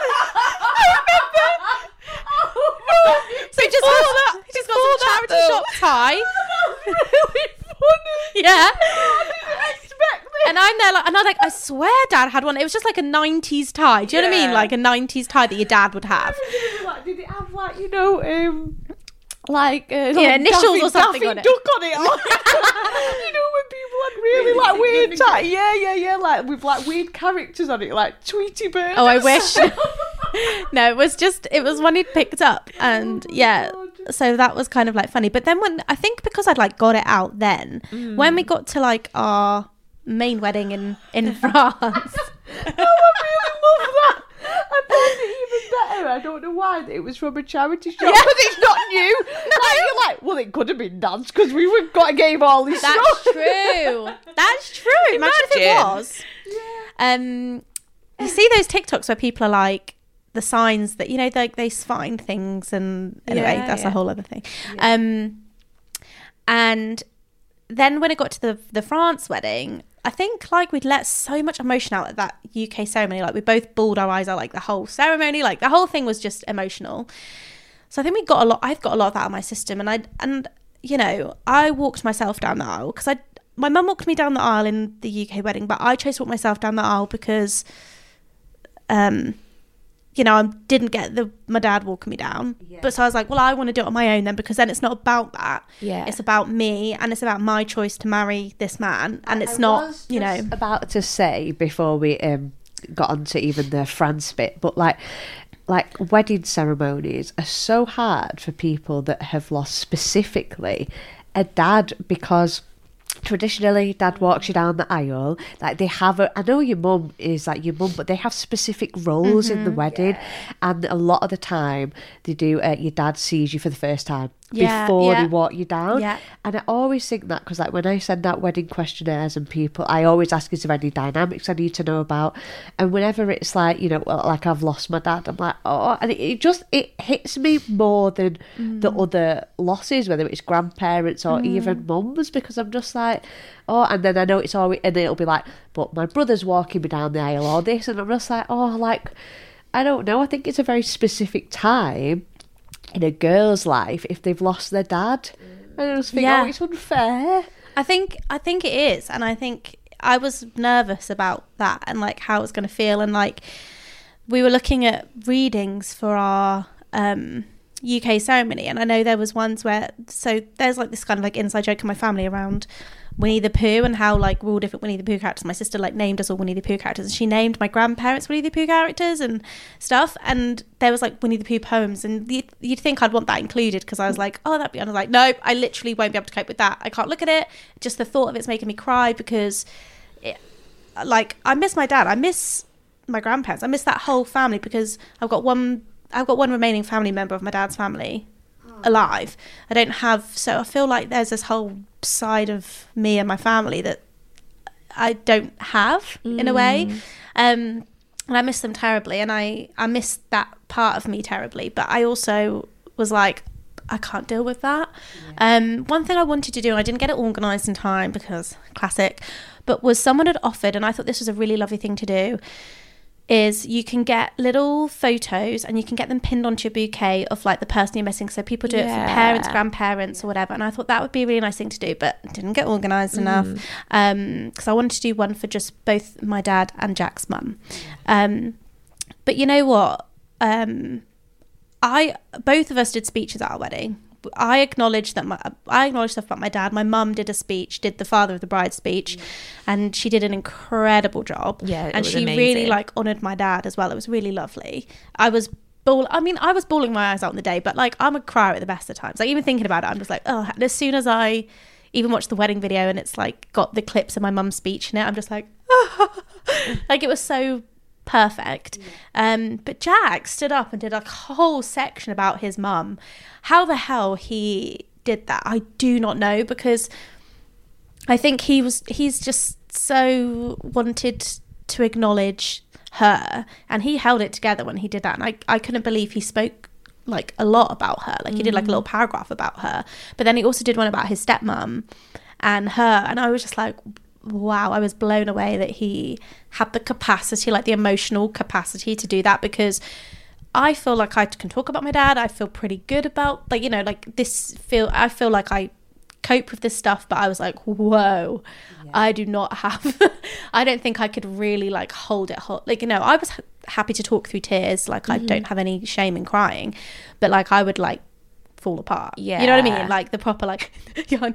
So just got some charity shop tie. Really funny. Yeah. I didn't expect this. And I'm there like, and I'm like, I swear dad had one. It was just like a 90s tie. Do you know what I mean? Like a 90s tie that your dad would have. Did it have like, you know, like initials or something on it? Duck on it. You know when people had really like weird tie? Yeah, like with like weird characters on it, like Tweety Bird. Oh, I wish. No, it was one he'd picked up, and so that was kind of like funny. But then when I think because I'd like got it out then, when we got to like our main wedding in France. I really love that. I found it even better. I don't know why. It was from a charity shop, but it's not new. Like, you're like, well, it could have been Dad's because we would got gave all this That's stuff. true. That's true. Imagine if it was. You see those TikToks where people are like the signs that, you know, they find things, and anyway, that's a whole other thing. And then when it got to the France wedding, I think like we'd let so much emotion out at that UK ceremony. Like we both bawled our eyes out, like the whole ceremony, like the whole thing was just emotional. So I think I've got a lot of that in my system, and you know, I walked myself down the aisle because my mum walked me down the aisle in the UK wedding, but I chose to walk myself down the aisle because you know, I didn't get my dad walking me down. But so I was like, well, I want to do it on my own then, because then it's not about that. It's about me, and it's about my choice to marry this man, and it's not, you know. About to say before we got onto even the France bit, but like wedding ceremonies are so hard for people that have lost specifically a dad, because traditionally dad walks you down the aisle, like they have I know your mum is like your mum, but they have specific roles in the wedding, and a lot of the time they do your dad sees you for the first time before they walk you down. And I always think that, because like when I send out wedding questionnaires and people, I always ask, is there any dynamics I need to know about? And whenever it's like, you know, well, like I've lost my dad, I'm like, oh, and it hits me more than the other losses, whether it's grandparents or even mums, because I'm just like, oh, and then I know it's always, and then it'll be like, but my brother's walking me down the aisle or this, and I'm just like, oh, like, I don't know, I think it's a very specific time in a girl's life if they've lost their dad. I just think, oh, it's unfair. I think it is, and I think I was nervous about that and like how it was going to feel. And like we were looking at readings for our UK ceremony, and I know there was ones where, so there's like this kind of like inside joke in my family around Winnie the Pooh and how like we're all different Winnie the Pooh characters. My sister like named us all Winnie the Pooh characters, and she named my grandparents Winnie the Pooh characters and stuff. And there was like Winnie the Pooh poems, and you'd think I'd want that included because I was like, oh, that'd be. And I was like, nope, I literally won't be able to cope with that. I can't look at it. Just the thought of it's making me cry because, like, I miss my dad. I miss my grandparents. I miss that whole family because I've got one remaining family member of my dad's family alive. I don't have, so I feel like there's this whole side of me and my family that I don't have in a way, and I miss them terribly, and I miss that part of me terribly. But I also was like, I can't deal with that. One thing I wanted to do, and I didn't get it organised in time because classic, but was someone had offered, and I thought this was a really lovely thing to do, is you can get little photos and you can get them pinned onto your bouquet of like the person you're missing. So people do it for parents, grandparents or whatever. And I thought that would be a really nice thing to do, but didn't get organised enough. Because I wanted to do one for just both my dad and Jack's mum. But you know what? Both of us did speeches at our wedding. I acknowledged stuff about my dad. My mum did the father of the bride speech, and she did an incredible job. Yeah, and she really like honoured my dad as well. It was really lovely. I was bawling my eyes out on the day, but like I'm a crier at the best of times. Like even thinking about it, I'm just like, oh. And as soon as I even watched the wedding video and it's like got the clips of my mum's speech in it, I'm just like, oh. Like it was so perfect. But Jack stood up and did a whole section about his mum. How the hell he did that, I do not know, because I think he's just so wanted to acknowledge her, and he held it together when he did that. And I couldn't believe he spoke like a lot about her. Like he did like a little paragraph about her, but then he also did one about his stepmom and her, and I was just like, wow, I was blown away that he had the capacity, like the emotional capacity to do that, because I feel like I can talk about my dad. I feel pretty good about, like, you know, like I feel like I cope with this stuff, but I was like, whoa, I do not have, I don't think I could really like hold it hot. Like, you know, I was happy to talk through tears. Like I don't have any shame in crying, but like I would like fall apart. Yeah. You know what I mean? Like the proper like kind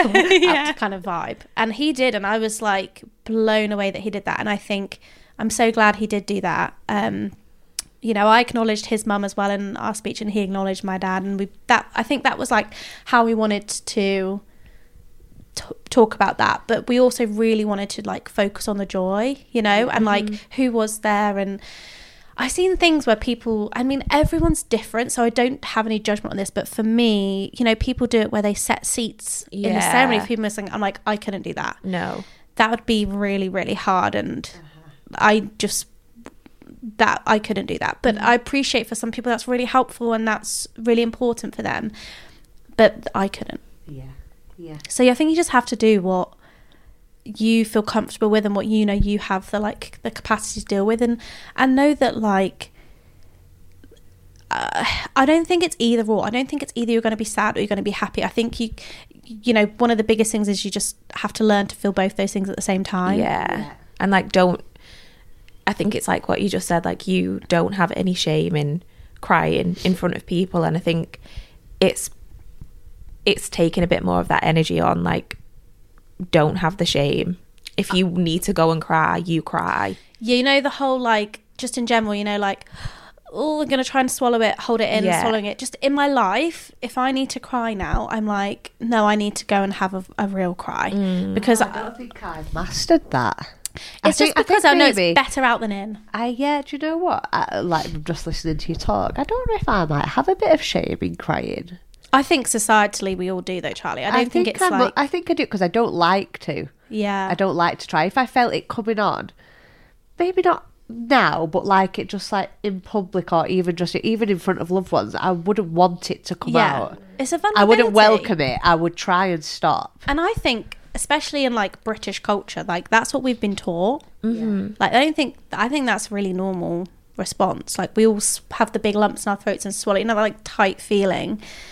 of vibe. And he did, and I was like blown away that he did that. And I think I'm so glad he did do that. You know, I acknowledged his mum as well in our speech, and he acknowledged my dad, and I think that was like how we wanted to talk about that. But we also really wanted to like focus on the joy, you know, and like who was there. And I've seen things where people, I mean, everyone's different, so I don't have any judgment on this, but for me, you know, people do it where they set seats in the ceremony for people missing. I'm like, I couldn't do that. No. That would be really, really hard, and I couldn't do that. But I appreciate for some people that's really helpful and that's really important for them, but I couldn't. Yeah. So I think you just have to do what you feel comfortable with and what you know you have the capacity to deal with, and know that like I don't think it's either or. I don't think it's either you're going to be sad or you're going to be happy. I think you know, one of the biggest things is you just have to learn to feel both those things at the same time. Yeah. And like I think it's like what you just said, like you don't have any shame in crying in front of people, and I think it's taking a bit more of that energy on, like, don't have the shame. If you need to go and cry, you cry. Yeah, you know, the whole like, just in general, you know, like, oh, I'm gonna try and swallow it, hold it in, swallowing it. Just in my life, if I need to cry now, I'm like, no, I need to go and have a real cry, because I don't think I've mastered that. It's just because I know it's better out than in. Do you know what? Like, just listening to you talk, I don't know if I might have a bit of shame in crying. I think societally we all do though, Charlie. I think it's like... I think I do, because I don't like to. Yeah. I don't like to try. If I felt it coming on, maybe not now, but like it just like in public or even in front of loved ones, I wouldn't want it to come out. It's a vulnerability. I wouldn't welcome it. I would try and stop. And I think, especially in like British culture, like that's what we've been taught. Like I think that's a really normal response. Like we all have the big lumps in our throats and swallow, you know, that like tight feeling.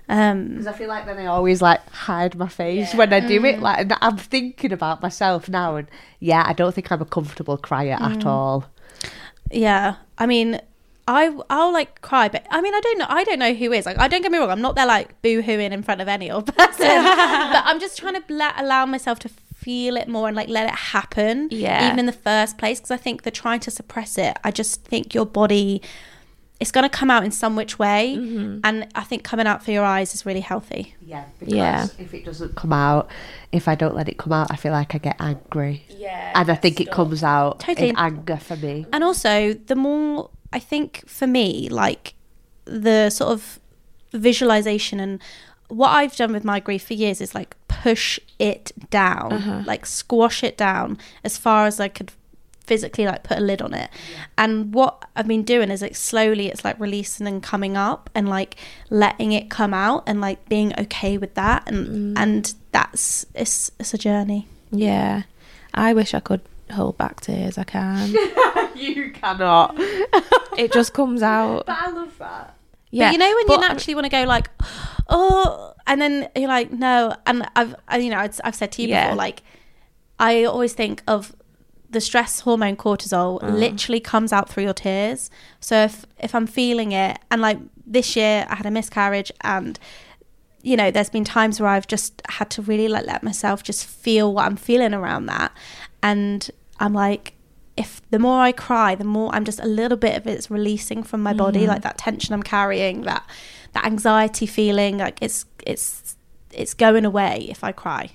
Because I feel like then I always like hide my face when I do it. Like, and I'm thinking about myself now, and yeah, I don't think I'm a comfortable crier at all. Yeah, I mean, I'll like cry, but I mean, I don't know who is. Like, I don't get me wrong, I'm not there like boo-hooing in front of any old person, but I'm just trying to allow myself to feel it more and like let it happen. Yeah. Even in the first place, because I think the trying to suppress it, I just think your body, it's going to come out in some which way, and I think coming out for your eyes is really healthy. Yeah, because if it doesn't come out, if I don't let it come out, I feel like I get angry. Yeah. And I think it comes out Totally. in anger for me. And also, the more, I think for me, like the sort of visualization and what I've done with my grief for years is like push it down, like squash it down as far as I could physically like put a lid on it. And what I've been doing is like slowly it's like releasing and coming up and like letting it come out and like being okay with that. And that's, it's a journey. Yeah. I wish I could hold back tears. I can. You cannot. It just comes out. But I love that. Yeah. But you know when you naturally want to go like, oh, and then you're like, no. And I've said to you before, like, I always think of the stress hormone cortisol literally comes out through your tears. So if I'm feeling it, and like this year I had a miscarriage, and you know, there's been times where I've just had to really like let myself just feel what I'm feeling around that. And I'm like, if the more I cry, the more I'm just a little bit of it's releasing from my body, like that tension I'm carrying, that anxiety feeling, like it's going away if I cry.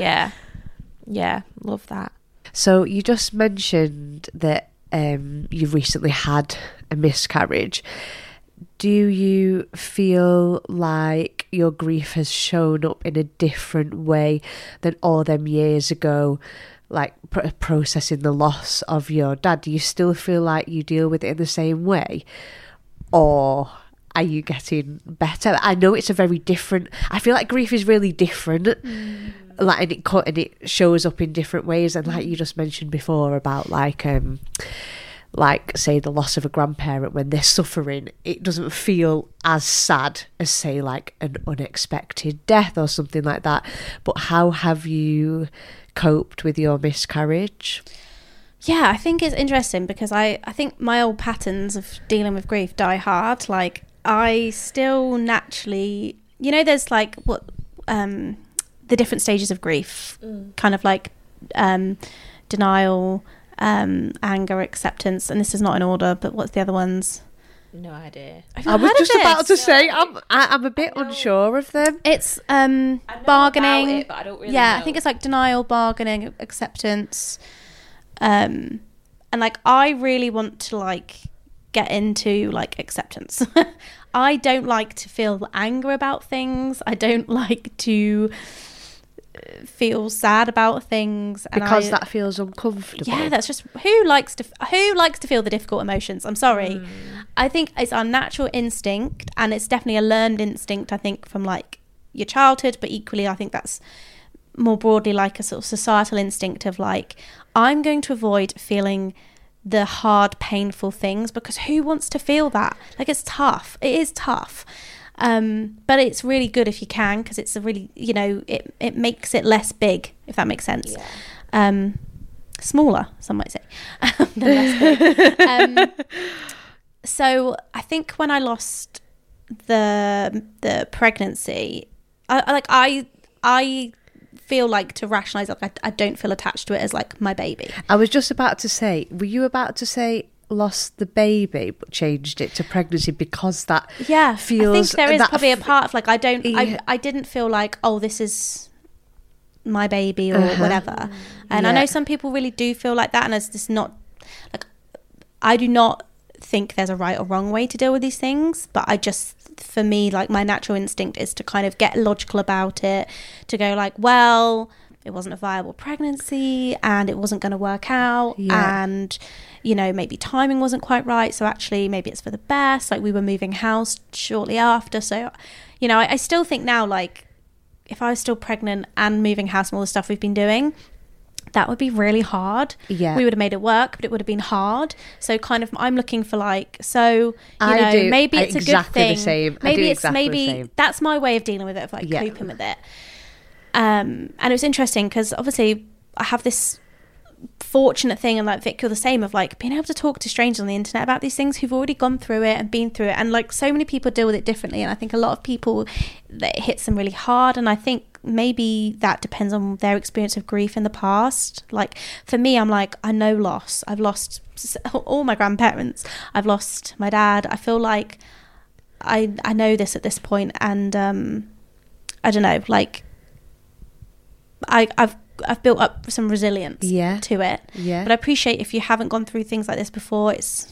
Yeah, love that. So you just mentioned that you've recently had a miscarriage. Do you feel like your grief has shown up in a different way than all them years ago, like processing the loss of your dad? Do you still feel like you deal with it in the same way, or are you getting better? I know it's a very different, I feel like grief is really different, like, and it shows up in different ways. And like you just mentioned before about like say the loss of a grandparent, when they're suffering, it doesn't feel as sad as say like an unexpected death or something like that. But how have you coped with your miscarriage? Yeah, I think it's interesting because I think my old patterns of dealing with grief die hard. Like, I still naturally, you know, there's like what the different stages of grief, kind of like denial, anger, acceptance, and this is not in order, but what's the other ones? No idea. I was just about to say I'm a bit unsure of them. It's bargaining, about it, but I don't really know. I think it's like denial, bargaining, acceptance, and like I really want to like get into like acceptance. I don't like to feel anger about things. I don't like to feel sad about things, and because that feels uncomfortable. Yeah, that's just who likes to feel the difficult emotions. I'm sorry. I think it's our natural instinct, and it's definitely a learned instinct, I think, from like your childhood, but equally I think that's more broadly like a sort of societal instinct of like, I'm going to avoid feeling the hard, painful things, because who wants to feel that? Like, it's tough. It is tough. But it's really good if you can, because it's a really, you know, it makes it less big, if that makes sense. Yeah. Smaller, some might say. Less big. So I think when I lost the pregnancy, I feel like, to rationalise it, I don't feel attached to it as like my baby. I was just about to say, were you about to say lost the baby but changed it to pregnancy, because that feels, I think there is probably a part of like I didn't feel like, oh, this is my baby or whatever. And I know some people really do feel like that, and it's just not like, I do not think there's a right or wrong way to deal with these things, but I just, for me, like my natural instinct is to kind of get logical about it, to go like, well, it wasn't a viable pregnancy and it wasn't going to work out, and you know, maybe timing wasn't quite right, so actually maybe it's for the best. Like, we were moving house shortly after, so you know, I still think now, like, if I was still pregnant and moving house and all the stuff we've been doing, that would be really hard. Yeah. We would have made it work, but it would have been hard. So kind of I'm looking for like, so, maybe it's exactly a good thing. the same. Maybe it's exactly the same. That's my way of dealing with it, of like coping with it. And it was interesting because obviously I have this fortunate thing, and like Vic, you're the same, of like being able to talk to strangers on the internet about these things who've already gone through it and been through it, and like so many people deal with it differently, and I think a lot of people that it hits them really hard, and I think maybe that depends on their experience of grief in the past. Like for me, I'm like, I know loss. I've lost all my grandparents, I've lost my dad. I feel like I know this at this point, and I don't know, like I've built up some resilience to it. But I appreciate if you haven't gone through things like this before, it's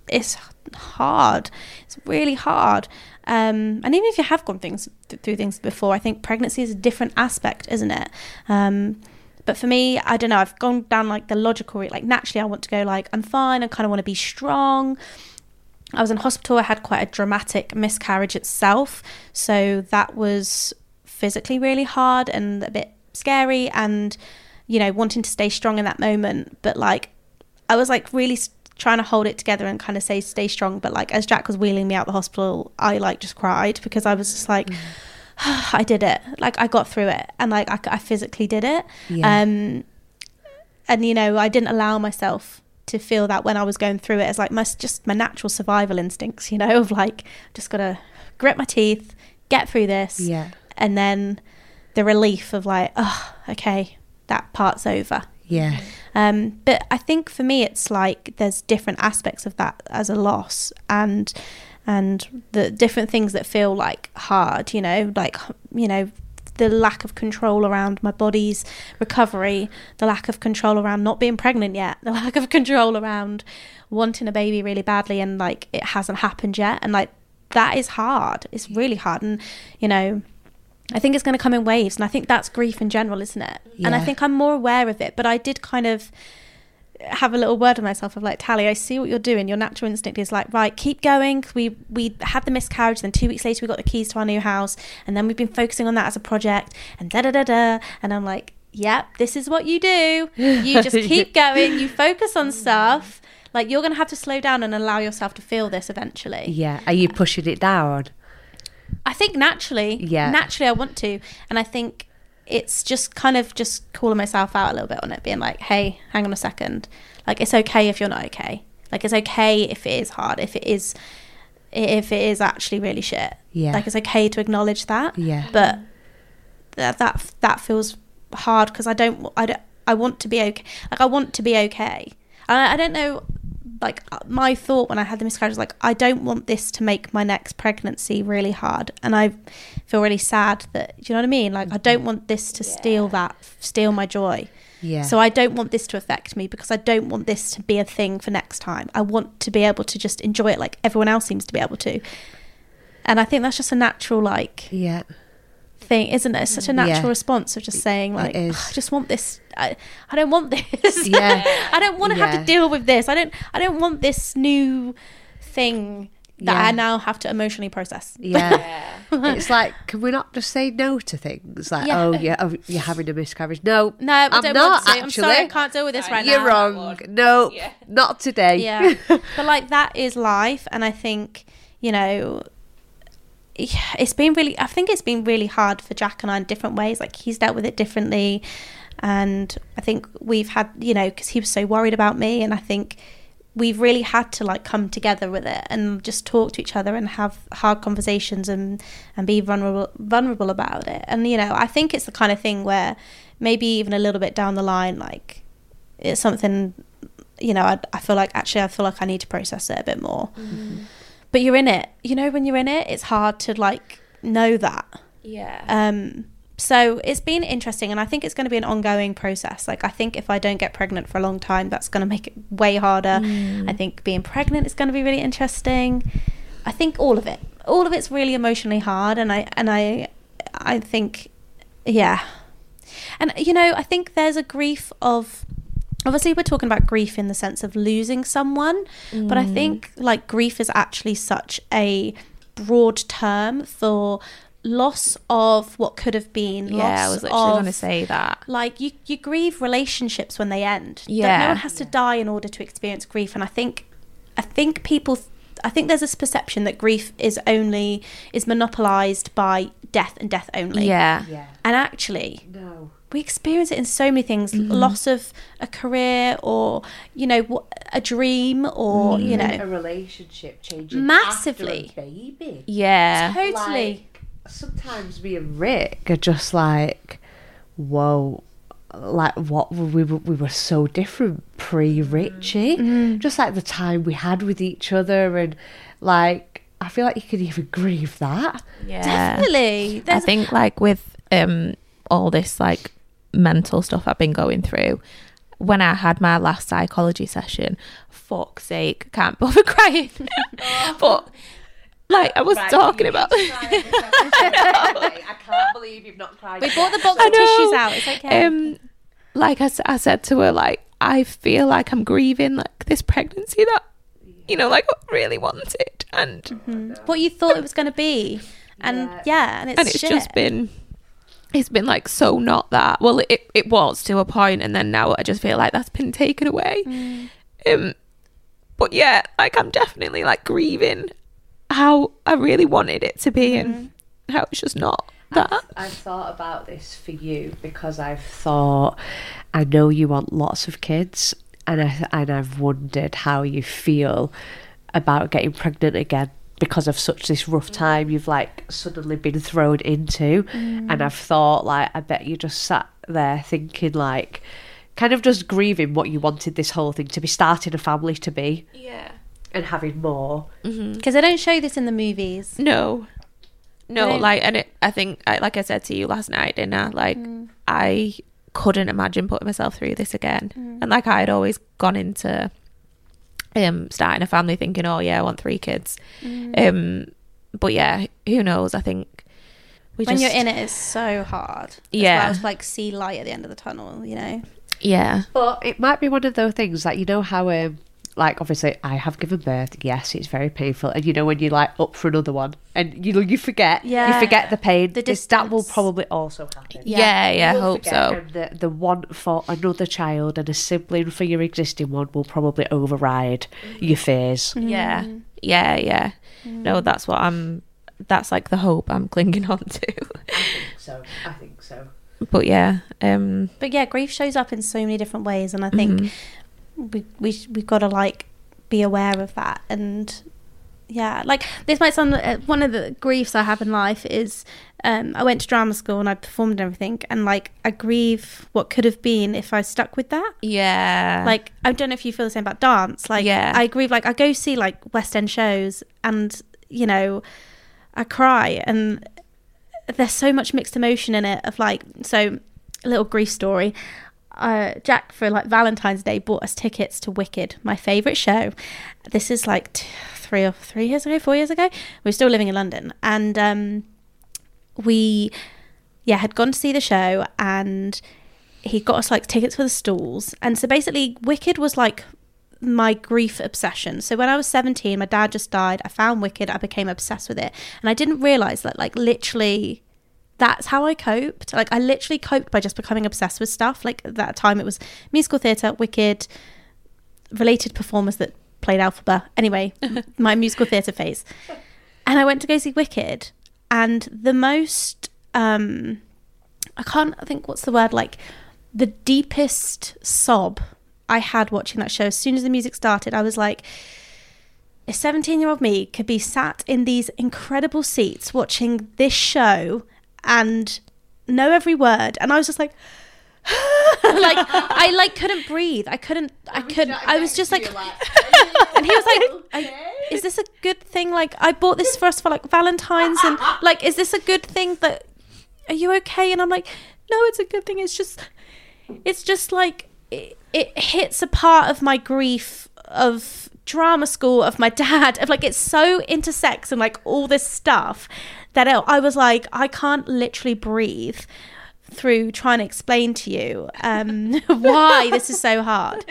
hard. It's really hard. And even if you have gone through things before, I think pregnancy is a different aspect, isn't it? But for me, I don't know, I've gone down like the logical route. Like naturally I want to go like, I'm fine, I kind of want to be strong. I was in hospital, I had quite a dramatic miscarriage itself, so that was physically really hard and a bit scary, and wanting to stay strong in that moment, but like I was like really trying to hold it together and kind of say stay strong, but like as Jack was wheeling me out the hospital, I like just cried because I was just like I did it, like I got through it, and like I physically did it. And I didn't allow myself to feel that when I was going through it as like my natural survival instincts, of like just gotta grit my teeth, get through this, and then the relief of like, oh, okay, that part's over. But I think for me it's like there's different aspects of that as a loss, and the different things that feel like hard, like the lack of control around my body's recovery, the lack of control around not being pregnant yet, the lack of control around wanting a baby really badly and like it hasn't happened yet, and like that is hard. It's really hard. And I think it's going to come in waves, and I think that's grief in general, isn't it? And I think I'm more aware of it, but I did kind of have a little word with myself of like, Tally, I see what you're doing. Your natural instinct is like, right, keep going. We had the miscarriage, then 2 weeks later we got the keys to our new house, and then we've been focusing on that as a project, and da-da-da-da. And I'm like, yep, this is what you do. You just keep going. You focus on stuff. Like you're going to have to slow down and allow yourself to feel this eventually. Yeah. Are you pushing it down? I think naturally I want to, and I think it's just kind of just calling myself out a little bit on it, being like, hey, hang on a second, like it's okay if you're not okay, like it's okay if it is hard, if it is actually really shit, like it's okay to acknowledge that, but that feels hard because I want to be okay, like I want to be okay. I don't know, like my thought when I had the miscarriage was like, I don't want this to make my next pregnancy really hard, and I feel really sad that, do you know what I mean, like I don't want this to steal my joy, so I don't want this to affect me, because I don't want this to be a thing for next time. I want to be able to just enjoy it like everyone else seems to be able to, and I think that's just a natural thing, isn't it? It's such a natural response of just saying like, I just want this, I don't want this, I don't want to have to deal with this, I don't want this new thing that I now have to emotionally process. It's like, can we not just say no to things like, you're having a miscarriage? No, I I'm don't not want to. actually. I'm sorry, I can't deal with this right now. You're wrong. No, not today. But like that is life, and I think it's been really hard for Jack and I in different ways. Like he's dealt with it differently, and I think we've had, because he was so worried about me, and I think we've really had to like come together with it and just talk to each other and have hard conversations and be vulnerable about it. And I think it's the kind of thing where maybe even a little bit down the line, like it's something, I feel like I need to process it a bit more. But you're in it, when you're in it, it's hard to like know that. So it's been interesting, and I think it's going to be an ongoing process. Like I think if I don't get pregnant for a long time, that's going to make it way harder. I think being pregnant is going to be really interesting. I think all of it's really emotionally hard, and I think, and I think there's a grief of, obviously we're talking about grief in the sense of losing someone, but I think like grief is actually such a broad term for loss of what could have been. Yeah, loss I was literally of, going to say that. Like, you grieve relationships when they end. Yeah. No one has to die in order to experience grief. And I think there's this perception that grief is monopolized by death and death only. Yeah. And actually, No. we experience it in so many things. Loss of a career, or, you know, a dream, or, you know, A relationship changing massively. after a baby. Yeah. Totally. Like, sometimes me and Rick are just like, whoa, like what we were so different pre-Richie. Just like the time we had with each other, and like I feel like you could even grieve that. Yeah. Definitely. I think like with all this like mental stuff I've been going through, when I had my last psychology session, fuck's sake, can't bother crying. But like I was talking about I can't believe you've not cried. We yet. bought the box I of know. tissues out. It's okay. Like I said to her, like I feel like I'm grieving like this pregnancy that, you know, like I really wanted, and What you thought it was going to be. And and it's it's shit. just been, it's been like so not that. Well, it was to a point, and then now I just feel like that's been taken away. But yeah, like I'm definitely like grieving how I really wanted it to be, and how it's just not that. I've thought about this for you because I've thought, I know you want lots of kids, and I've wondered how you feel about getting pregnant again because of such this rough time you've like suddenly been thrown into. And I've thought, like, I bet you just sat there thinking, like, kind of just grieving what you wanted this whole thing to be, starting a family to be, Yeah. and having more. Because they don't show this in the movies. No, don't- like, and I think, like I said to you last night, didn't I? Like, I couldn't imagine putting myself through this again. And like, I had always gone into starting a family thinking, oh yeah, I want 3 kids. But yeah, who knows? I think When you're in it, it's so hard. Yeah. As well to like see light at the end of the tunnel, you know? Yeah. But it might be one of those things that, you know how like obviously I have given birth, yes, it's very painful, and you know when you're like up for another one and you forget the pain, The that will distance. probably also happen. Yeah, You will hope forget, so. and the want for another child and a sibling for your existing one will probably override your fears. Yeah. No, that's like the hope I'm clinging on to. I think so. But yeah, But yeah, grief shows up in so many different ways, and I think we've got to like be aware of that. And yeah, like this might sound, one of the griefs I have in life is I went to drama school and I performed and everything, and like I grieve what could have been if I stuck with that. yeah. Like, I don't know if you feel the same about dance. Like, Yeah. I grieve, like I go see like West End shows, and you know, I cry, and there's so much mixed emotion in it of like, so a little grief story. Jack, for like Valentine's Day, bought us tickets to Wicked, my favourite show. This is like 4 years ago. We were still living in London, and we had gone to see the show, and he got us like tickets for the stalls. And so basically Wicked was like my grief obsession. So when I was 17, my dad just died. I found Wicked, I became obsessed with it, and I didn't realise that like literally that's how I coped. Like I literally coped by just becoming obsessed with stuff. Like at that time it was musical theatre, Wicked, related performers that played Alphaba. Anyway, my musical theatre phase. And I went to go see Wicked, and the most I can't think what's the word, like the deepest sob I had watching that show. As soon as the music started, I was like, a 17-year-old me could be sat in these incredible seats watching this show and know every word. And I was just like, like I like couldn't breathe. I was just like, and he was like, is this a good thing? Like, I bought this for us for like Valentine's, and like, is this a good thing? That, are you okay? And I'm like, no, it's a good thing. It's just like, it hits a part of my grief of drama school, of my dad, of like, it's so intersects and like all this stuff that I was like, I can't literally breathe through trying to explain to you why this is so hard.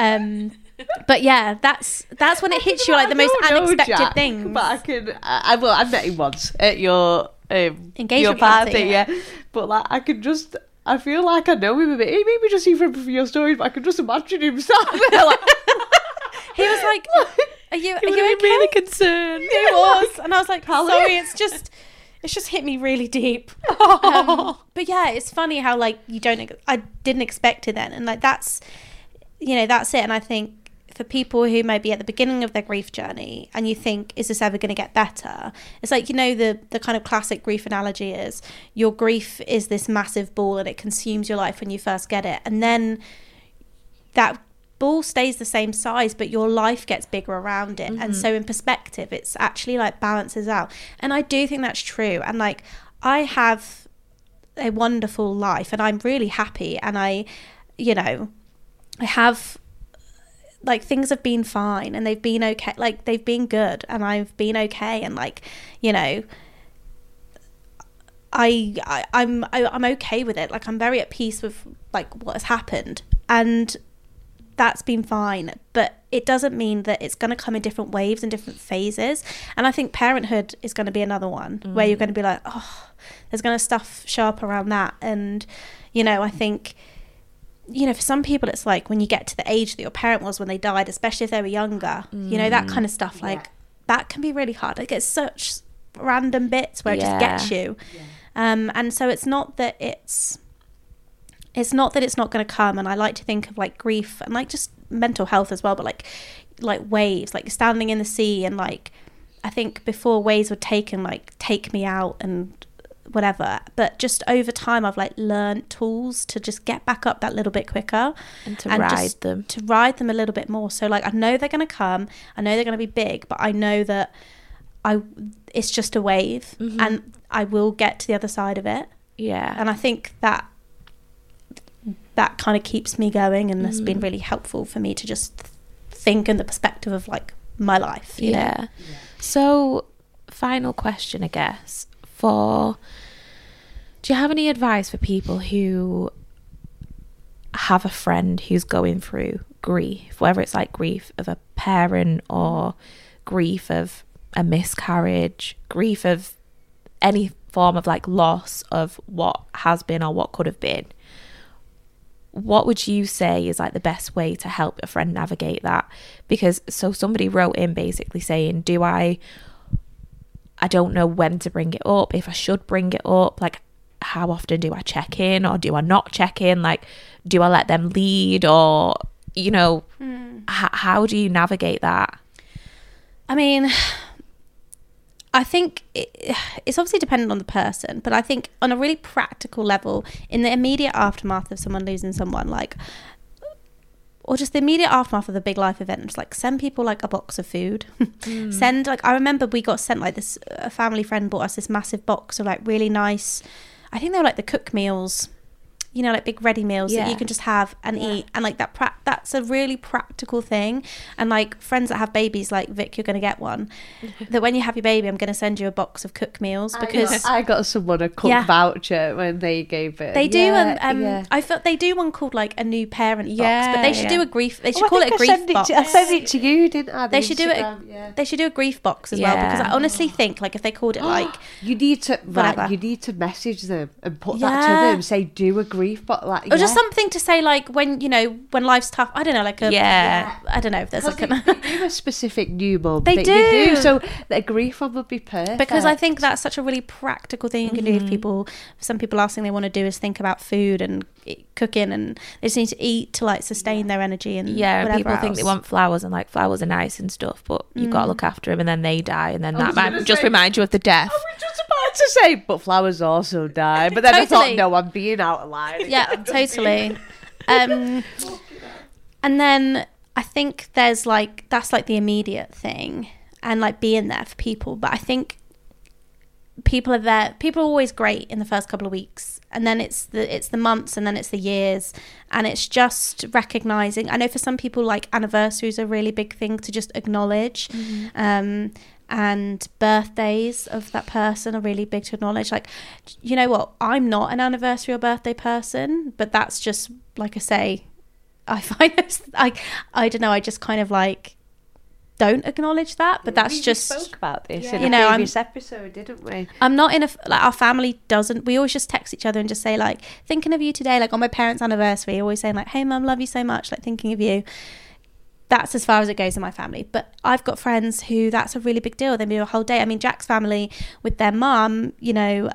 But yeah, that's when it hits you like the most unexpected thing. But I met him once at your Engagement your party, party, yeah. But like, I feel like I know him a bit. Maybe just even from your stories, but I can just imagine him standing there like. He was like, "Are you okay?" really concerned. He was, and I was like, "Sorry, it's just hit me really deep." But yeah, it's funny how like I didn't expect it then, and like that's it. And I think for people who may be at the beginning of their grief journey, and you think, "Is this ever going to get better?" It's like, the kind of classic grief analogy is your grief is this massive ball and it consumes your life when you first get it, and then that ball stays the same size, but your life gets bigger around it. And so in perspective, it's actually like balances out. And I do think that's true. And like, I have a wonderful life and I'm really happy. And I have like, things have been fine and they've been okay. Like, they've been good and I've been okay. And like, I'm okay with it. Like, I'm very at peace with like what has happened. And that's been fine, but it doesn't mean that it's going to come in different waves and different phases. And I think parenthood is going to be another one where you're going to be like, oh, there's going to stuff show up around that. And I think for some people it's like when you get to the age that your parent was when they died, especially if they were younger, that kind of stuff, like that can be really hard. Like, it's such random bits where it just gets you. And so it's not that it's not going to come. And I like to think of like grief and like just mental health as well, but like waves, like standing in the sea. And like, I think before waves were taken, like take me out and whatever, but just over time I've like learned tools to just get back up that little bit quicker and to ride them a little bit more. So like, I know they're going to come, I know they're going to be big, but I know that it's just a wave and I will get to the other side of it. And I think that kind of keeps me going, and has been really helpful for me to just think in the perspective of like my life. You know? So final question, I guess, do you have any advice for people who have a friend who's going through grief, whether it's like grief of a parent or grief of a miscarriage, grief of any form of like loss of what has been or what could have been? What would you say is like the best way to help a friend navigate that? Because somebody wrote in basically saying, I don't know when to bring it up, if I should bring it up, like how often do I check in or do I not check in? Like, do I let them lead, or how do you navigate that? I mean, I think it's obviously dependent on the person, but I think on a really practical level, in the immediate aftermath of someone losing someone, like, or just the immediate aftermath of the big life event, just like send people like a box of food. Send, like, I remember we got sent like this, a family friend bought us this massive box of like really nice, I think they were like the cook meals, like big ready meals that you can just have and eat. And like that's a really practical thing. And like friends that have babies, like Vic, you're going to get one, that when you have your baby, I'm going to send you a box of cook meals, because I got someone a cook voucher when they gave it. They do. I felt they do one called like a new parent box, but they should do a grief. They should call it a grief box. I sent it to you, didn't I? They should do it. They should do a grief box as well, because I honestly think like if they called it like you need to message them and put that to them. Say do a grief, but like or just something to say like when life's tough. I don't know, like I don't know if there's like they do a specific new mum. They do. So the grief one would be perfect, because I think that's such a really practical thing you can do. If some people last thing they want to do is think about food and cooking, and they just need to eat to like sustain their energy and people else. think they want flowers, and like flowers are nice and stuff, but you've got to look after them, and then they die, and then that might just remind you of the death. I was just about to say, but flowers also die, but then I thought, no, I'm being out of line. Yeah, totally. And then I think there's like that's like the immediate thing, and like being there for people. But I think people are there. People are always great in the first couple of weeks, and then it's the months, and then it's the years, and it's just recognizing. I know for some people, like anniversaries are a really big thing to just acknowledge. And birthdays of that person are really big to acknowledge. Like, you know what? I'm not an anniversary or birthday person, but that's just, like I say, I find it's like, I don't know, I just kind of like don't acknowledge that, but that's we just spoke about this Yeah. in You a know, previous episode, didn't we? I'm not in a like our family doesn't. We always just text each other and just say like thinking of you today. Like on my parents' anniversary, always saying like, "Hey, mum, love you so much." Like thinking of you. That's as far as it goes in my family. But I've got friends who that's a really big deal. They do a whole day. I mean, Jack's family with their mum, you know,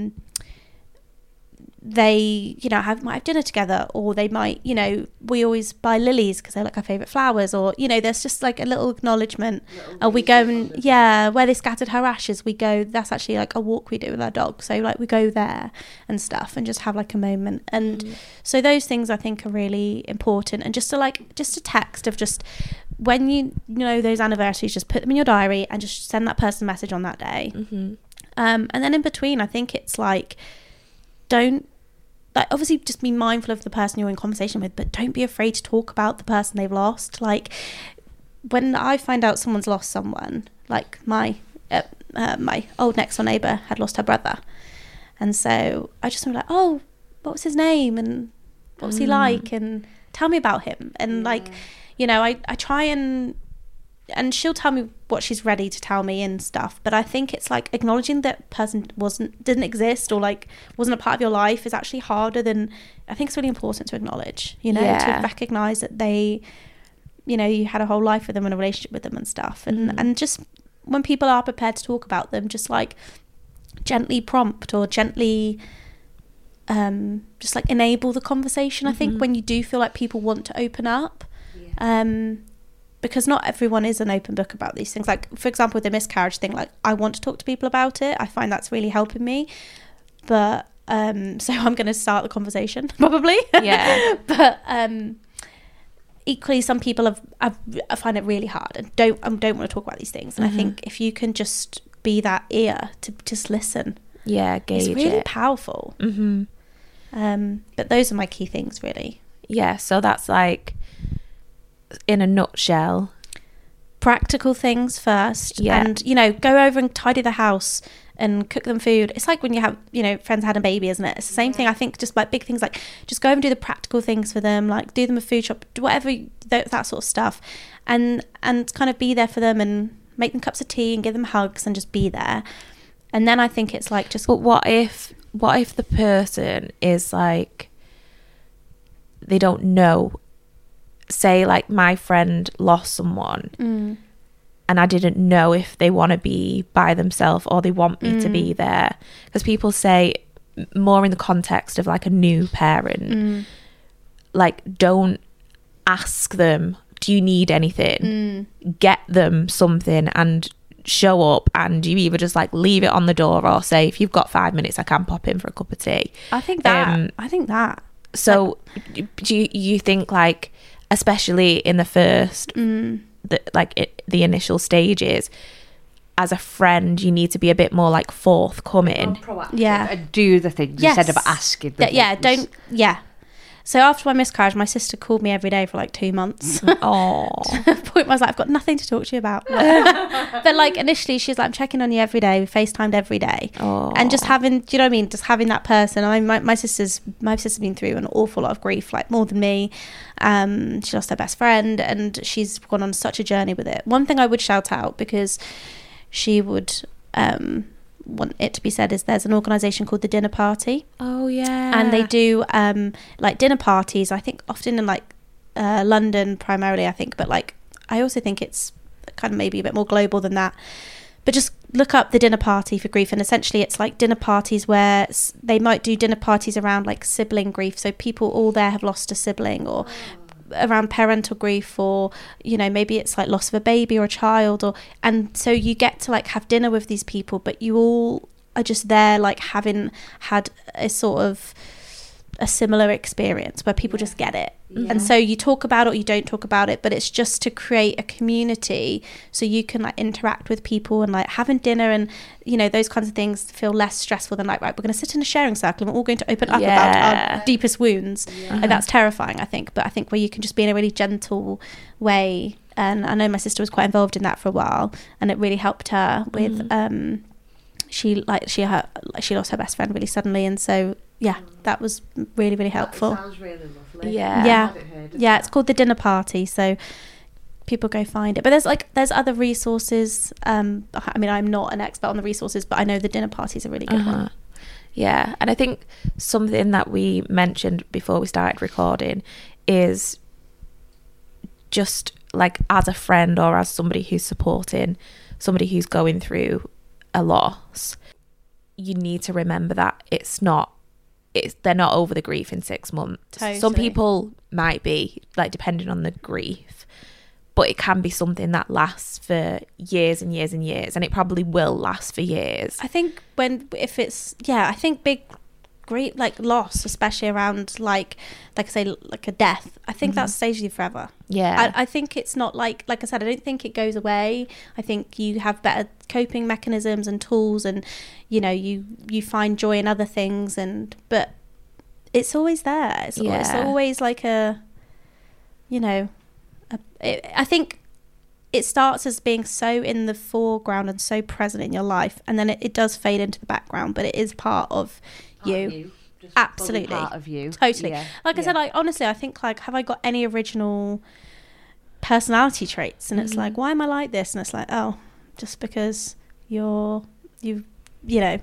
they, you know, might have dinner together, or they might, you know, we always buy lilies because they're like our favourite flowers, or, you know, there's just like a little acknowledgement. We go and, yeah, where they scattered her ashes, we go, that's actually like a walk we do with our dog. So like we go there and stuff and just have like a moment. And so those things I think are really important. And just a text of just, when you know those anniversaries, just put them in your diary and just send that person a message on that day. And then in between, I think it's like, don't, like, obviously just be mindful of the person you're in conversation with, but don't be afraid to talk about the person they've lost. Like when I find out someone's lost someone, like my old next door neighbour had lost her brother, and so I just was like, oh, what was his name and what was he like, and tell me about him. And like, you know, I try and she'll tell me what she's ready to tell me and stuff, but I think it's like acknowledging that person didn't exist or like wasn't a part of your life is actually harder than, I think it's really important to acknowledge, you know, to recognize that they, you know, you had a whole life with them and a relationship with them and stuff. And just when people are prepared to talk about them, just like gently prompt or gently just like enable the conversation. I think when you do feel like people want to open up, because not everyone is an open book about these things. Like, for example, with the miscarriage thing, like, I want to talk to people about it. I find that's really helping me. But, so I'm going to start the conversation, probably. Yeah. But equally, some people I find it really hard and don't want to talk about these things. And I think if you can just be that ear to just listen. Yeah, gauge it's really it. powerful. But those are my key things, really. Yeah, so that's like, in a nutshell, practical things first, Yeah. and you know, go over and tidy the house and cook them food. It's like when you have, you know, friends had a baby, isn't it? It's the same thing. I think just like big things, like just go and do the practical things for them, like do them a food shop, do whatever, that sort of stuff, and kind of be there for them and make them cups of tea and give them hugs and just be there. And then I think it's like just, but what if the person is like, they don't know, say like my friend lost someone and I didn't know if they want to be by themselves or they want me to be there, because people say more in the context of like a new parent, like don't ask them, do you need anything? Get them something and show up, and you either just like leave it on the door or say, if you've got 5 minutes I can pop in for a cup of tea. I think that so do you think, like, especially in the first the initial stages, as a friend you need to be a bit more like forthcoming, and do the things instead of asking them So after my miscarriage, my sister called me every day for like 2 months. Oh, To the point where I was like, I've got nothing to talk to you about. But like initially she's like, I'm checking on you every day. We FaceTimed every day. And just having, do you know what I mean? Just having that person. I mean, my sister's been through an awful lot of grief, like more than me. She lost her best friend and she's gone on such a journey with it. One thing I would shout out, because she would want it to be said, is there's an organisation called the Dinner Party. Oh yeah. And they do like dinner parties, I think often in like London primarily, I think, but like I also think it's kind of maybe a bit more global than that. But just look up the Dinner Party for Grief, and essentially it's like dinner parties where they might do dinner parties around like sibling grief, so people all there have lost a sibling, or around parental grief, or you know, maybe it's like loss of a baby or a child, or and so you get to like have dinner with these people, but you all are just there like having had a sort of a similar experience where people just get it. And so you talk about it or you don't talk about it, but it's just to create a community so you can like interact with people, and like having dinner and you know, those kinds of things feel less stressful than like, right, we're going to sit in a sharing circle and we're all going to open up about our deepest wounds. Like, that's terrifying, I think. But I think where you can just be in a really gentle way, and I know my sister was quite involved in that for a while, and it really helped her with she lost her best friend really suddenly, and so that was really, really helpful. That sounds really lovely. Yeah, it's called the Dinner Party. So people go find it. But there's other resources. I mean, I'm not an expert on the resources, but I know the dinner party is a really good one. Yeah, and I think something that we mentioned before we started recording is just like, as a friend or as somebody who's supporting somebody who's going through a loss, you need to remember that they're not over the grief in 6 months. Totally. Some people might be, like, depending on the grief, but it can be something that lasts for years and years and years, and it probably will last for years. I think I think big grief, like loss, especially around like I say, like a death, I think that stays with you forever. Yeah. I think it's not like I said, I don't think it goes away. I think you have better coping mechanisms and tools, and you know, you find joy in other things, but it's always there. It's always like a, you know, I think it starts as being so in the foreground and so present in your life, and then it does fade into the background, but it is part of you. Just absolutely part of you. Totally. Yeah. I said, like, honestly, I think, like, have I got any original personality traits? And it's like, why am I like this? And it's like, oh, just because you're in the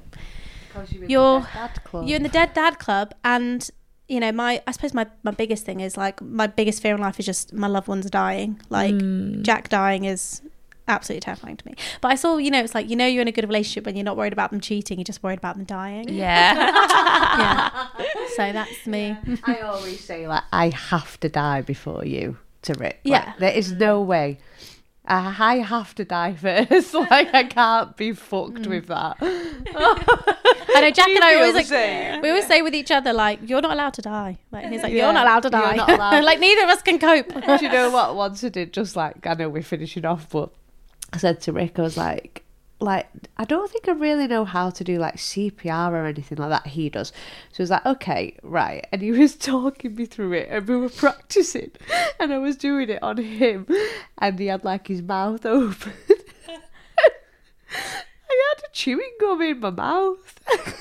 Dead Dad Club. And you know, I suppose my biggest thing is, like, my biggest fear in life is just my loved ones dying. Like, Jack dying is absolutely terrifying to me. But I saw, you know, it's like, you know, you're in a good relationship when you're not worried about them cheating, you're just worried about them dying. Yeah. So that's me. Yeah. I always say, like, I have to die before you, to Rick. Like, Yeah. there is no way. I have to die first. Like, I can't be fucked with that. I know Jack and I always we always say with each other, like, you're not allowed to die. Like, and he's like, you're not allowed to die. You're not allowed. Like, neither of us can cope. Do you know what? Once I did, just like, I know we're finishing off, but I said to Rick, I was like, I don't think I really know how to do, like, CPR or anything like that. He does. So he was like, okay, right. And he was talking me through it, and we were practicing, and I was doing it on him, and he had, like, his mouth open. I had a chewing gum in my mouth.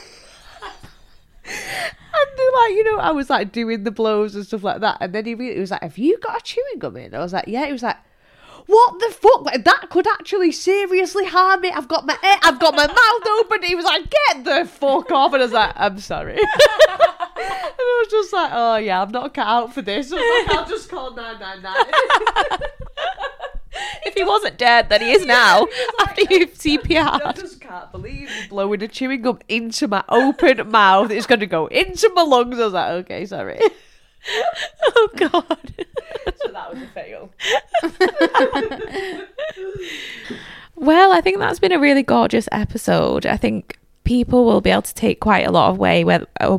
And like, you know, I was like doing the blows and stuff like that, and then he was like, have you got a chewing gum in? I was like, yeah. He was like, what the fuck? Like, that could actually seriously harm me. I've got my mouth open. He was like, get the fuck off. And I was like, I'm sorry. And I was just like, oh yeah, I'm not cut out for this. I was like, I'll just call 999. If he wasn't dead, then he is now. After you've CPR'd. I just can't believe you blowing a chewing gum into my open mouth. It's going to go into my lungs. I was like, okay, sorry. Oh God. So that was a fail. Well, I think that's been a really gorgeous episode. I think people will be able to take quite a lot of away,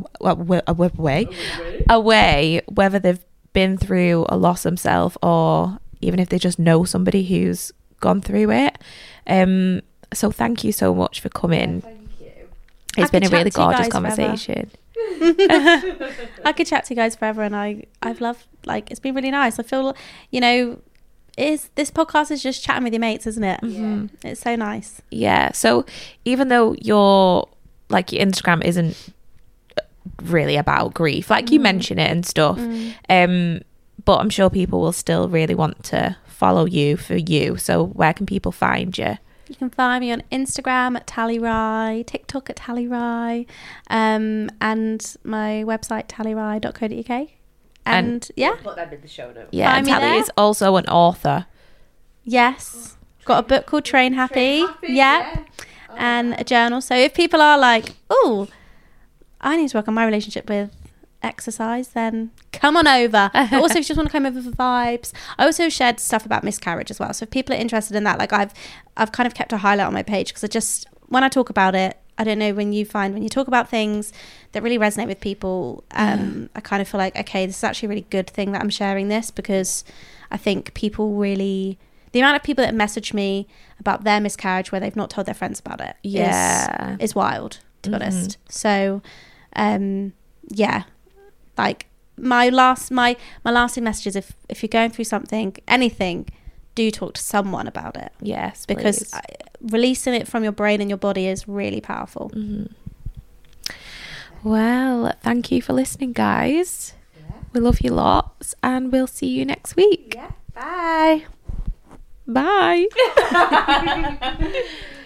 whether they've been through a loss themselves, or even if they just know somebody who's gone through it. So thank you so much for coming. Thank you. It's been a really gorgeous conversation. I could chat to you guys forever, and I've loved, like, it's been really nice. I feel, you know, this podcast is just chatting with your mates, isn't it? Mm-hmm. It's so nice. Yeah. So even though your Instagram isn't really about grief, like you mention it and stuff, but I'm sure people will still really want to follow you for you. So where can people find you? You can find me on Instagram at Tally Rye, TikTok at Tally Rye, and my website tallyrye.co.uk. And yeah, Put them in the show notes. Yeah, Find and me Tally there. is also an author. yes, got a book called Train Happy. Yeah. And a journal. So if people are like, oh, I need to work on my relationship with exercise, then come on over. But also, if you just want to come over for vibes, I also shared stuff about miscarriage as well. So if people are interested in that, like, I've kind of kept a highlight on my page, because when I talk about it, I don't know, when you talk about things that really resonate with people, I kind of feel like, okay, this is actually a really good thing that I'm sharing this, because I think people really, the amount of people that message me about their miscarriage where they've not told their friends about it is wild, to be honest. So yeah, like, my lasting message is, if you're going through something, anything, do talk to someone about it. Yes, because releasing it from your brain and your body is really powerful. Well, thank you for listening, guys. We love you lots, and we'll see you next week. Yeah. Bye. Bye.